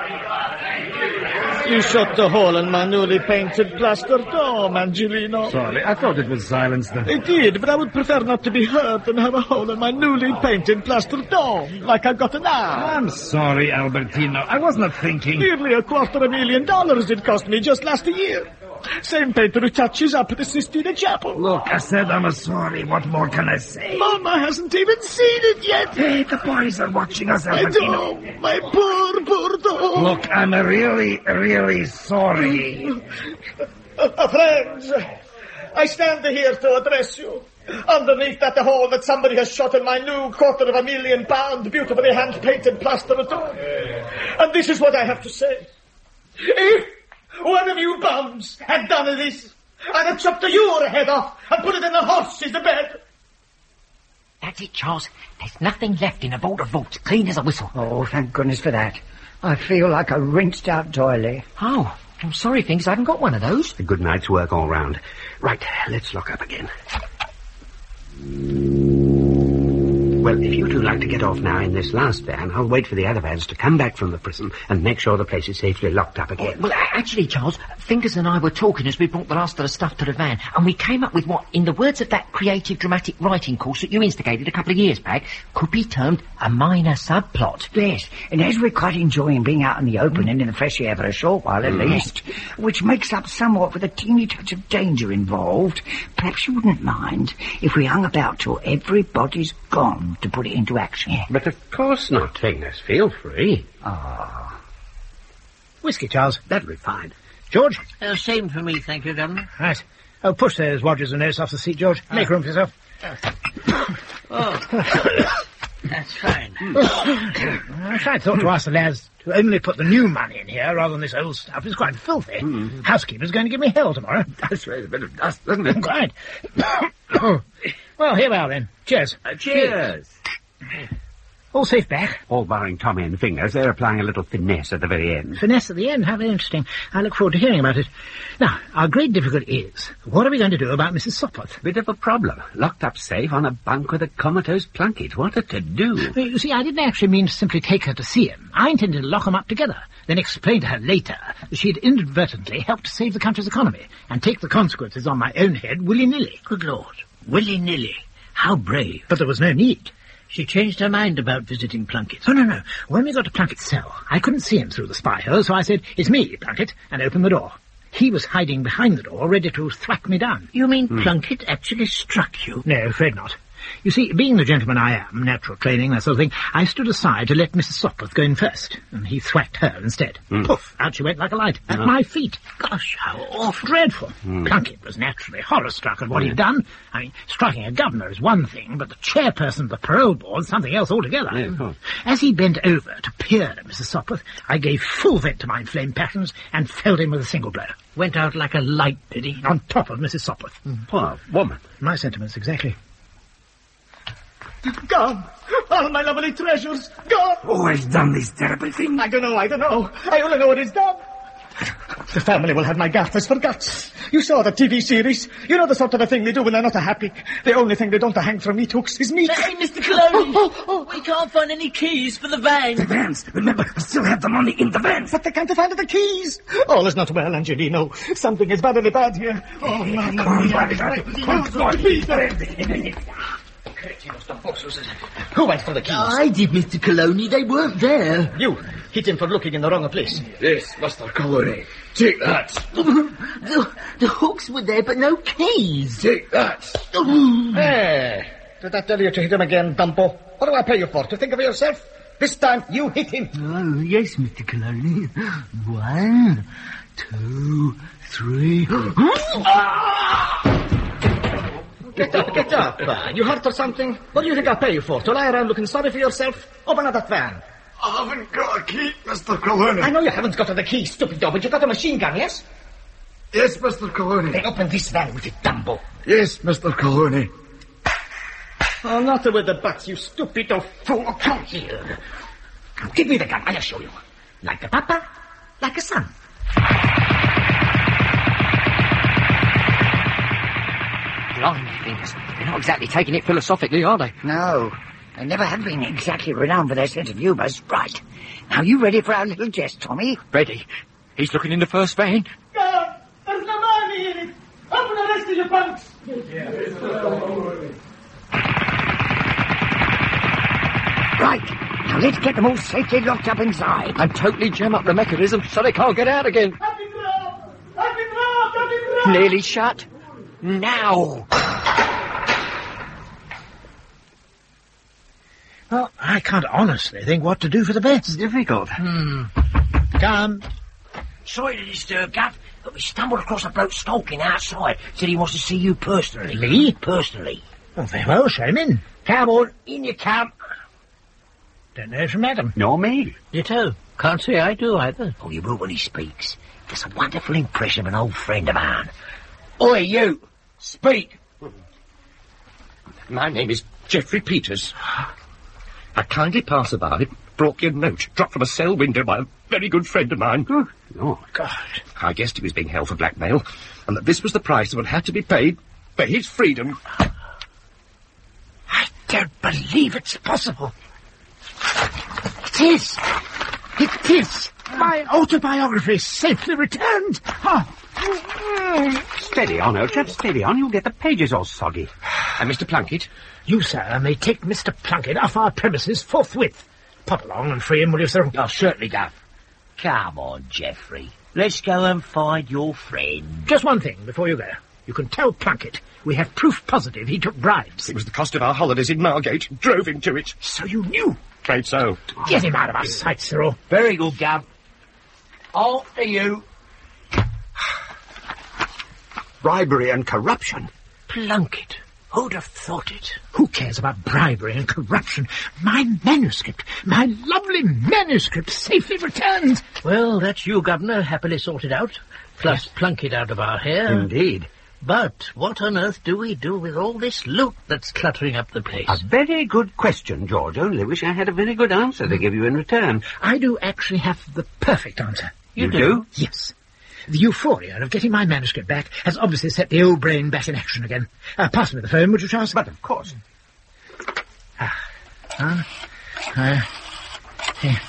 You shot the hole in my newly painted plaster dome, Angelino. Sorry, I thought it was silenced then. It did, but I would prefer not to be hurt than have a hole in my newly painted plaster dome, like I got now. I'm sorry, Albertino. I was not thinking. Nearly $250,000 it cost me just last year. Same painter who touches up the Sistine Chapel. Look, I said I'm sorry. What more can I say? Mama hasn't even seen it yet. Hey, the boys are watching us, Albertino. Dome, my poor dome. Look, I'm really sorry. Friends, I stand here to address you. Underneath that hole that somebody has shot in my new £250,000 beautifully hand-painted plaster dome. And this is what I have to say. If one of you bums had done this, I'd have chopped your head off and put it in the horse's bed. That's it, Charles. There's nothing left in a vault of vaults, clean as a whistle. Oh, thank goodness for that. I feel like a rinsed-out doily. Oh, I'm sorry, Fingers, I haven't got one of those. A good night's work all round. Right, let's lock up again. Well, if you two like to get off now in this last van, I'll wait for the other vans to come back from the prison and make sure the place is safely locked up again. Well, actually, Charles, Fingers and I were talking as we brought the last of the stuff to the van, and we came up with what, in the words of that creative dramatic writing course that you instigated a couple of years back, could be termed a minor subplot. Yes, and as we're quite enjoying being out in the open and in the fresh air for a short while at least, which makes up somewhat with a teeny touch of danger involved, perhaps you wouldn't mind if we hung about till everybody's gone to put it into action. Yeah. But of course not, Fingers. Feel free. Whiskey, Charles. That'll be fine. George? Same for me, thank you, Governor. Right. Oh, push those Rogers and Nurse off the seat, George. Make room for yourself. That's fine. I thought to ask the lads to only put the new money in here rather than this old stuff. It's quite filthy. Housekeeper's going to give me hell tomorrow. That's right, a bit of dust, doesn't it? Quite. Well, here we are then. Cheers. Cheers. All safe back. All barring Tommy and Fingers. They're applying a little finesse at the very end. Finesse at the end? How very interesting. I look forward to hearing about it. Now, our great difficulty is, what are we going to do about Mrs. Sopwith? Bit of a problem. Locked up safe on a bunk with a comatose Plunkett. What a to-do. You see, I didn't actually mean to simply take her to see him. I intended to lock them up together, then explain to her later that she had inadvertently helped to save the country's economy, and take the consequences on my own head willy-nilly. Good Lord. Willy-nilly. How brave. But there was no need. She changed her mind about visiting Plunkett. Oh, no. When we got to Plunkett's cell, I couldn't see him through the spy hole, so I said, "It's me, Plunkett," and opened the door. He was hiding behind the door, ready to thwack me down. You mean Plunkett actually struck you? No, afraid not. You see, being the gentleman I am, natural training, that sort of thing, I stood aside to let Mrs. Sopwith go in first, and he thwacked her instead. Poof! Out she went like a light, at my feet. Gosh, how awful. Dreadful. Plunkett was naturally horror-struck at what he'd done. I mean, striking a governor is one thing, but the chairperson of the parole board is something else altogether. As he bent over to peer at Mrs. Sopwith, I gave full vent to my inflamed passions and felled him with a single blow. Went out like a light, did he? On top of Mrs. Sopwith. Poor woman. My sentiments, exactly. Gone! All my lovely treasures, gone! Who has done this terrible thing? I don't know. I only know what is done. The family will have my garters for guts. You saw the TV series. You know the sort of thing they do when they're not happy. The only thing they don't hang from meat hooks is meat. Hey, Mr. Cologne, we can't find any keys for the van. The vans. Remember, we still have the money in the vans. But they can't find the keys. All is not well, Angelino. Something is badly bad here. Oh, Mamma mia. Who went for the keys? I did, Mr. Cologne. They weren't there. You hit him for looking in the wrong place. Yes, Master Cologne. Take that. The hooks were there, but no keys. Take that. Hey, did I tell you to hit him again, Dumpo? What do I pay you for? To think of yourself? This time you hit him. Oh, yes, Mr. Cologne. 1, 2, 3... Get up. You hurt or something? What do you think I'll pay you for? To lie around looking sorry for yourself? Open up that van. I haven't got a key, Mr. Cologne. I know you haven't got the key, stupido, but you got a machine gun, yes? Yes, Mr. Cologne. Then open this van with it, Dumbo. Yes, Mr. Cologne. Oh, not with the butts, you stupido fool. Come here. Give me the gun, I'll show you. Like a papa, like a son. Blimey, Fingers. They're not exactly taking it philosophically, are they? No. They never have been exactly renowned for their sense of humour. Right. Now, you ready for our little jest, Tommy? Ready. He's looking in the first van. God, there's no money in it. Open the rest of your bunks. Right. Now, let's get them all safely locked up inside. And totally jam up the mechanism so they can't get out again. I've been robbed. Nearly shut. Now! Well, I can't honestly think what to do for the best. Difficult. Come. Sorry to disturb, Gav, but we stumbled across a bloke stalking outside. Said he wants to see you personally. Me? Personally. Oh, very well, show him in. Come on, in you come. Don't know if you met him. Nor me. Ditto. Can't say I do either. Oh, you will when he speaks. Gets a wonderful impression of an old friend of mine. Oi, you! Speak! My name is Geoffrey Peters. A kindly passerby brought me a note dropped from a cell window by a very good friend of mine. Oh, God. I guessed he was being held for blackmail, and that this was the price that would have to be paid for his freedom. I don't believe it's possible. It is! It is! My autobiography is safely returned. Steady on, old chap, steady on. You'll get the pages all soggy. And Mr. Plunkett? You, sir, may take Mr. Plunkett off our premises forthwith. Pop along and free him, will you, sir? I'll certainly go. Come on, Geoffrey. Let's go and find your friend. Just one thing before you go. You can tell Plunkett we have proof positive he took bribes. It was the cost of our holidays in Margate. Drove him to it. So you knew? Afraid so. Get him out of our sight, Cyril. Very good, Gav. After you. Bribery and corruption. Plunkett. Who'd have thought it? Who cares about bribery and corruption? My manuscript, my lovely manuscript, safely returned. Well, that's you, Governor, happily sorted out. Plus Plunkett out of our hair. Indeed. But what on earth do we do with all this loot that's cluttering up the place? A very good question, George. Only wish I had a very good answer to give you in return. I do actually have the perfect answer. You do? Yes. The euphoria of getting my manuscript back has obviously set the old brain back in action again. Pass me the phone, would you, Charles? But of course. Here.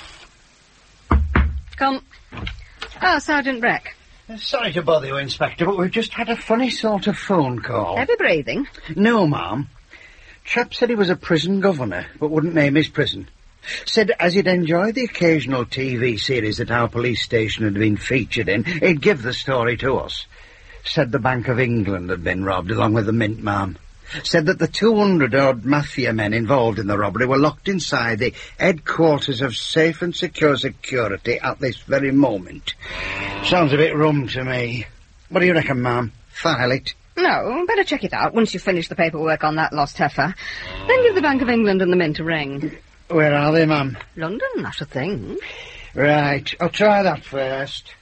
Come. Sergeant Brack. Sorry to bother you, Inspector, but we've just had a funny sort of phone call. Heavy breathing? No, ma'am. Chap said he was a prison governor, but wouldn't name his prison. Said as he'd enjoyed the occasional TV series that our police station had been featured in, he'd give the story to us. Said the Bank of England had been robbed along with the mint man. Said that the 200-odd mafia men involved in the robbery were locked inside the headquarters of Safe and Secure Security at this very moment. Sounds a bit rum to me. What do you reckon, ma'am? File it? No, better check it out once you've finished the paperwork on that lost heifer. Then give the Bank of England and the mint a ring. Where are they, ma'am? London, not a thing. Right, I'll try that first.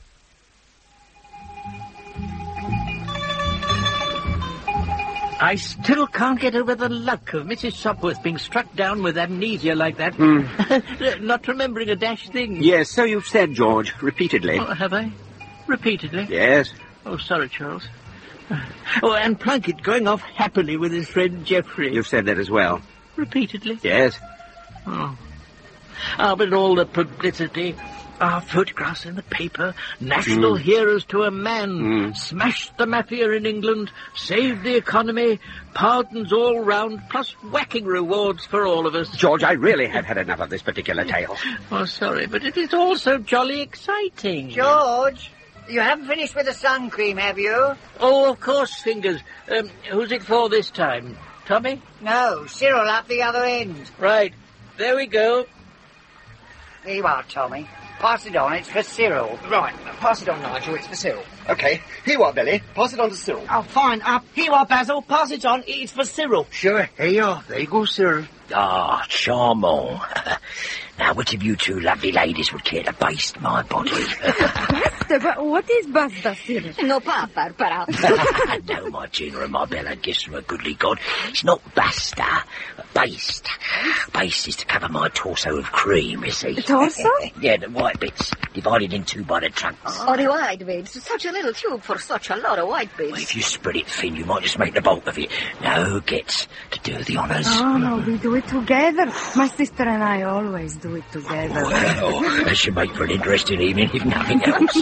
I still can't get over the luck of Mrs. Sopworth being struck down with amnesia like that. Not remembering a dash thing. Yes, so you've said, George, repeatedly. Oh, have I? Repeatedly? Yes. Oh, sorry, Charles. Oh, and Plunkett going off happily with his friend Geoffrey. You've said that as well. Repeatedly? Yes. Oh. Ah, but all the publicity, our photographs in the paper, national heroes to a man, smashed the mafia in England, saved the economy, pardons all round, plus whacking rewards for all of us. George, I really have had enough of this particular tale. Oh, sorry, but it is all so jolly exciting. George, you haven't finished with the sun cream, have you? Oh, of course, Fingers. Who's it for this time? Tommy? No, Cyril up the other end. Right. There we go. Here you are, Tommy. Pass it on, it's for Cyril. Right, pass it on, Nigel, it's for Cyril. OK, here you are, Billy. Pass it on to Cyril. Oh, fine. Here you are, Basil. Pass it on. It's for Cyril. Sure, here you are. There you go, Cyril. Ah, charmant. Now, which of you two lovely ladies would care to baste my body? Basta? But what is basta, Cyril? No, Papa, perhaps. No, my Gina and my Bella, gifts from a goodly god. It's not basta, but baste. Baste is to cover my torso with cream, you see. The torso? Yeah, the white bits, divided in two by the trunks. Oh, the white bits. Such a little tube for such a lot of white bits. Well, if you spread it thin, you might just make the bulk of it. Now, who gets to do the honours? Oh, no, we do it together. My sister and I always do it together. Well, that should make for an interesting evening, if nothing else.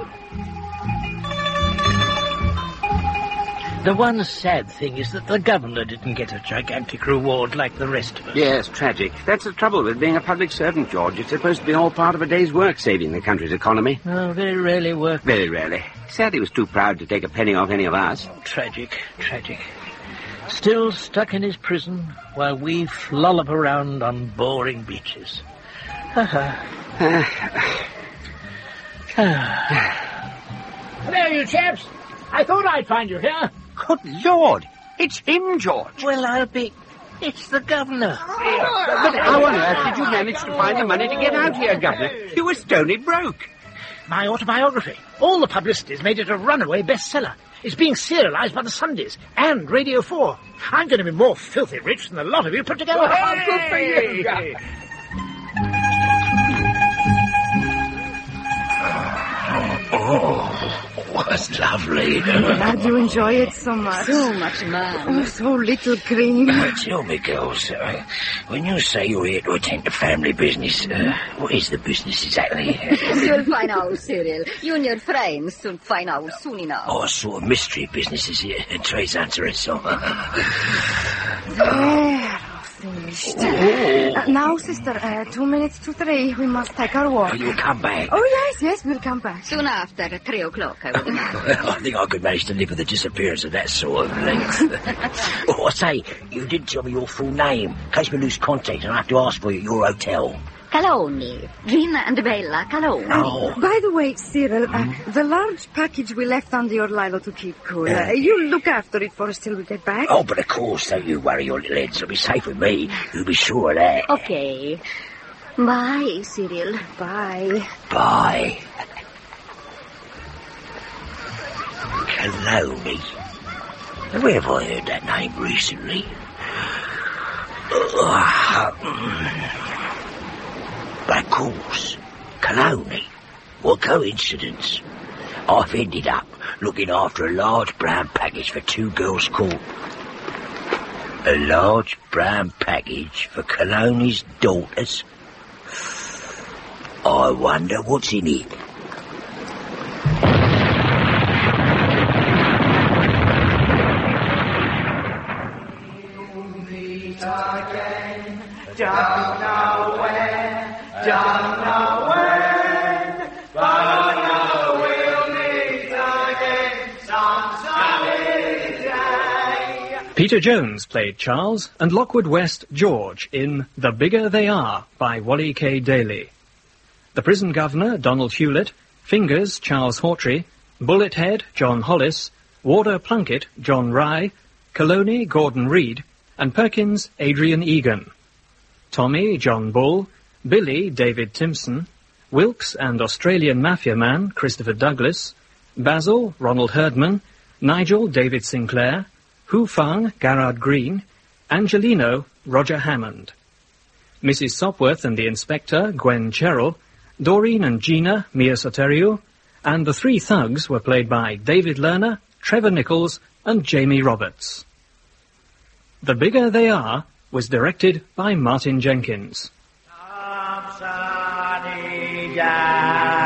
The one sad thing is that the governor didn't get a gigantic reward like the rest of us. Yes, tragic. That's the trouble with being a public servant, George. It's supposed to be all part of a day's work, saving the country's economy. Oh, very rarely work. Very rarely. Sad he was too proud to take a penny off any of us. Tragic, tragic. Still stuck in his prison while we flollop around on boring beaches. Hello, you chaps. I thought I'd find you here. Good Lord! It's him, George. Well, I'll be... It's the governor. But how on earth did you manage to find the money to get out here, Governor? You were stony broke. My autobiography. All the publicity's made it a runaway bestseller. It's being serialised by the Sundays and Radio 4. I'm going to be more filthy rich than the lot of you put together. Oh, good for you. Oh, what's lovely. Glad you enjoy it so much. So much, man. Oh, so little cream. Tell me, girls, when you say you're here to attend to family business, what is the business exactly? You'll find out, Cyril. You and your friends will find out soon enough. Oh, a sort of mystery business is here. Trace answering some. There, finished. Now, sister, 2 minutes to 3. We must take our walk. Oh, you'll come back? Oh, yes, we'll come back. Soon after, at 3 o'clock, I would imagine. Well, I think I could manage to live with the disappearance of that sort of length. Oh, I say, you didn't tell me your full name. In case we lose contact and I have to ask for you at your hotel. Caloni. Gina and Bella Caloni. Oh. By the way, Cyril, the large package we left under your Lilo to keep cool. You'll look after it for us till we get back? Oh, but of course, don't you worry, your little heads. It'll be safe with me. You'll be sure of that. Okay. Bye, Cyril. Bye. Bye. Caloni. Where have I heard that name recently? But of course, Caloni. What coincidence. I've ended up looking after a large brown package for 2 girls called... A large brown package for Caloni's daughters? I wonder what's in it. Peter Jones played Charles and Lockwood West George in The Bigger They Are by Wally K. Daly. The prison governor, Donald Hewlett, Fingers, Charles Hawtrey, Bullet Head, John Hollis, Warder Plunkett, John Rye, Colony, Gordon Reed, and Perkins, Adrian Egan. Tommy, John Bull, Billy, David Timpson, Wilkes and Australian Mafia man, Christopher Douglas, Basil, Ronald Herdman, Nigel, David Sinclair, Hu Fang, Garrard Green, Angelino, Roger Hammond. Mrs. Sopworth and the Inspector, Gwen Cherrill, Doreen and Gina, Mia Soteriou, and the three thugs were played by David Lerner, Trevor Nichols, and Jamie Roberts. The Bigger They Are was directed by Martin Jenkins. Yeah.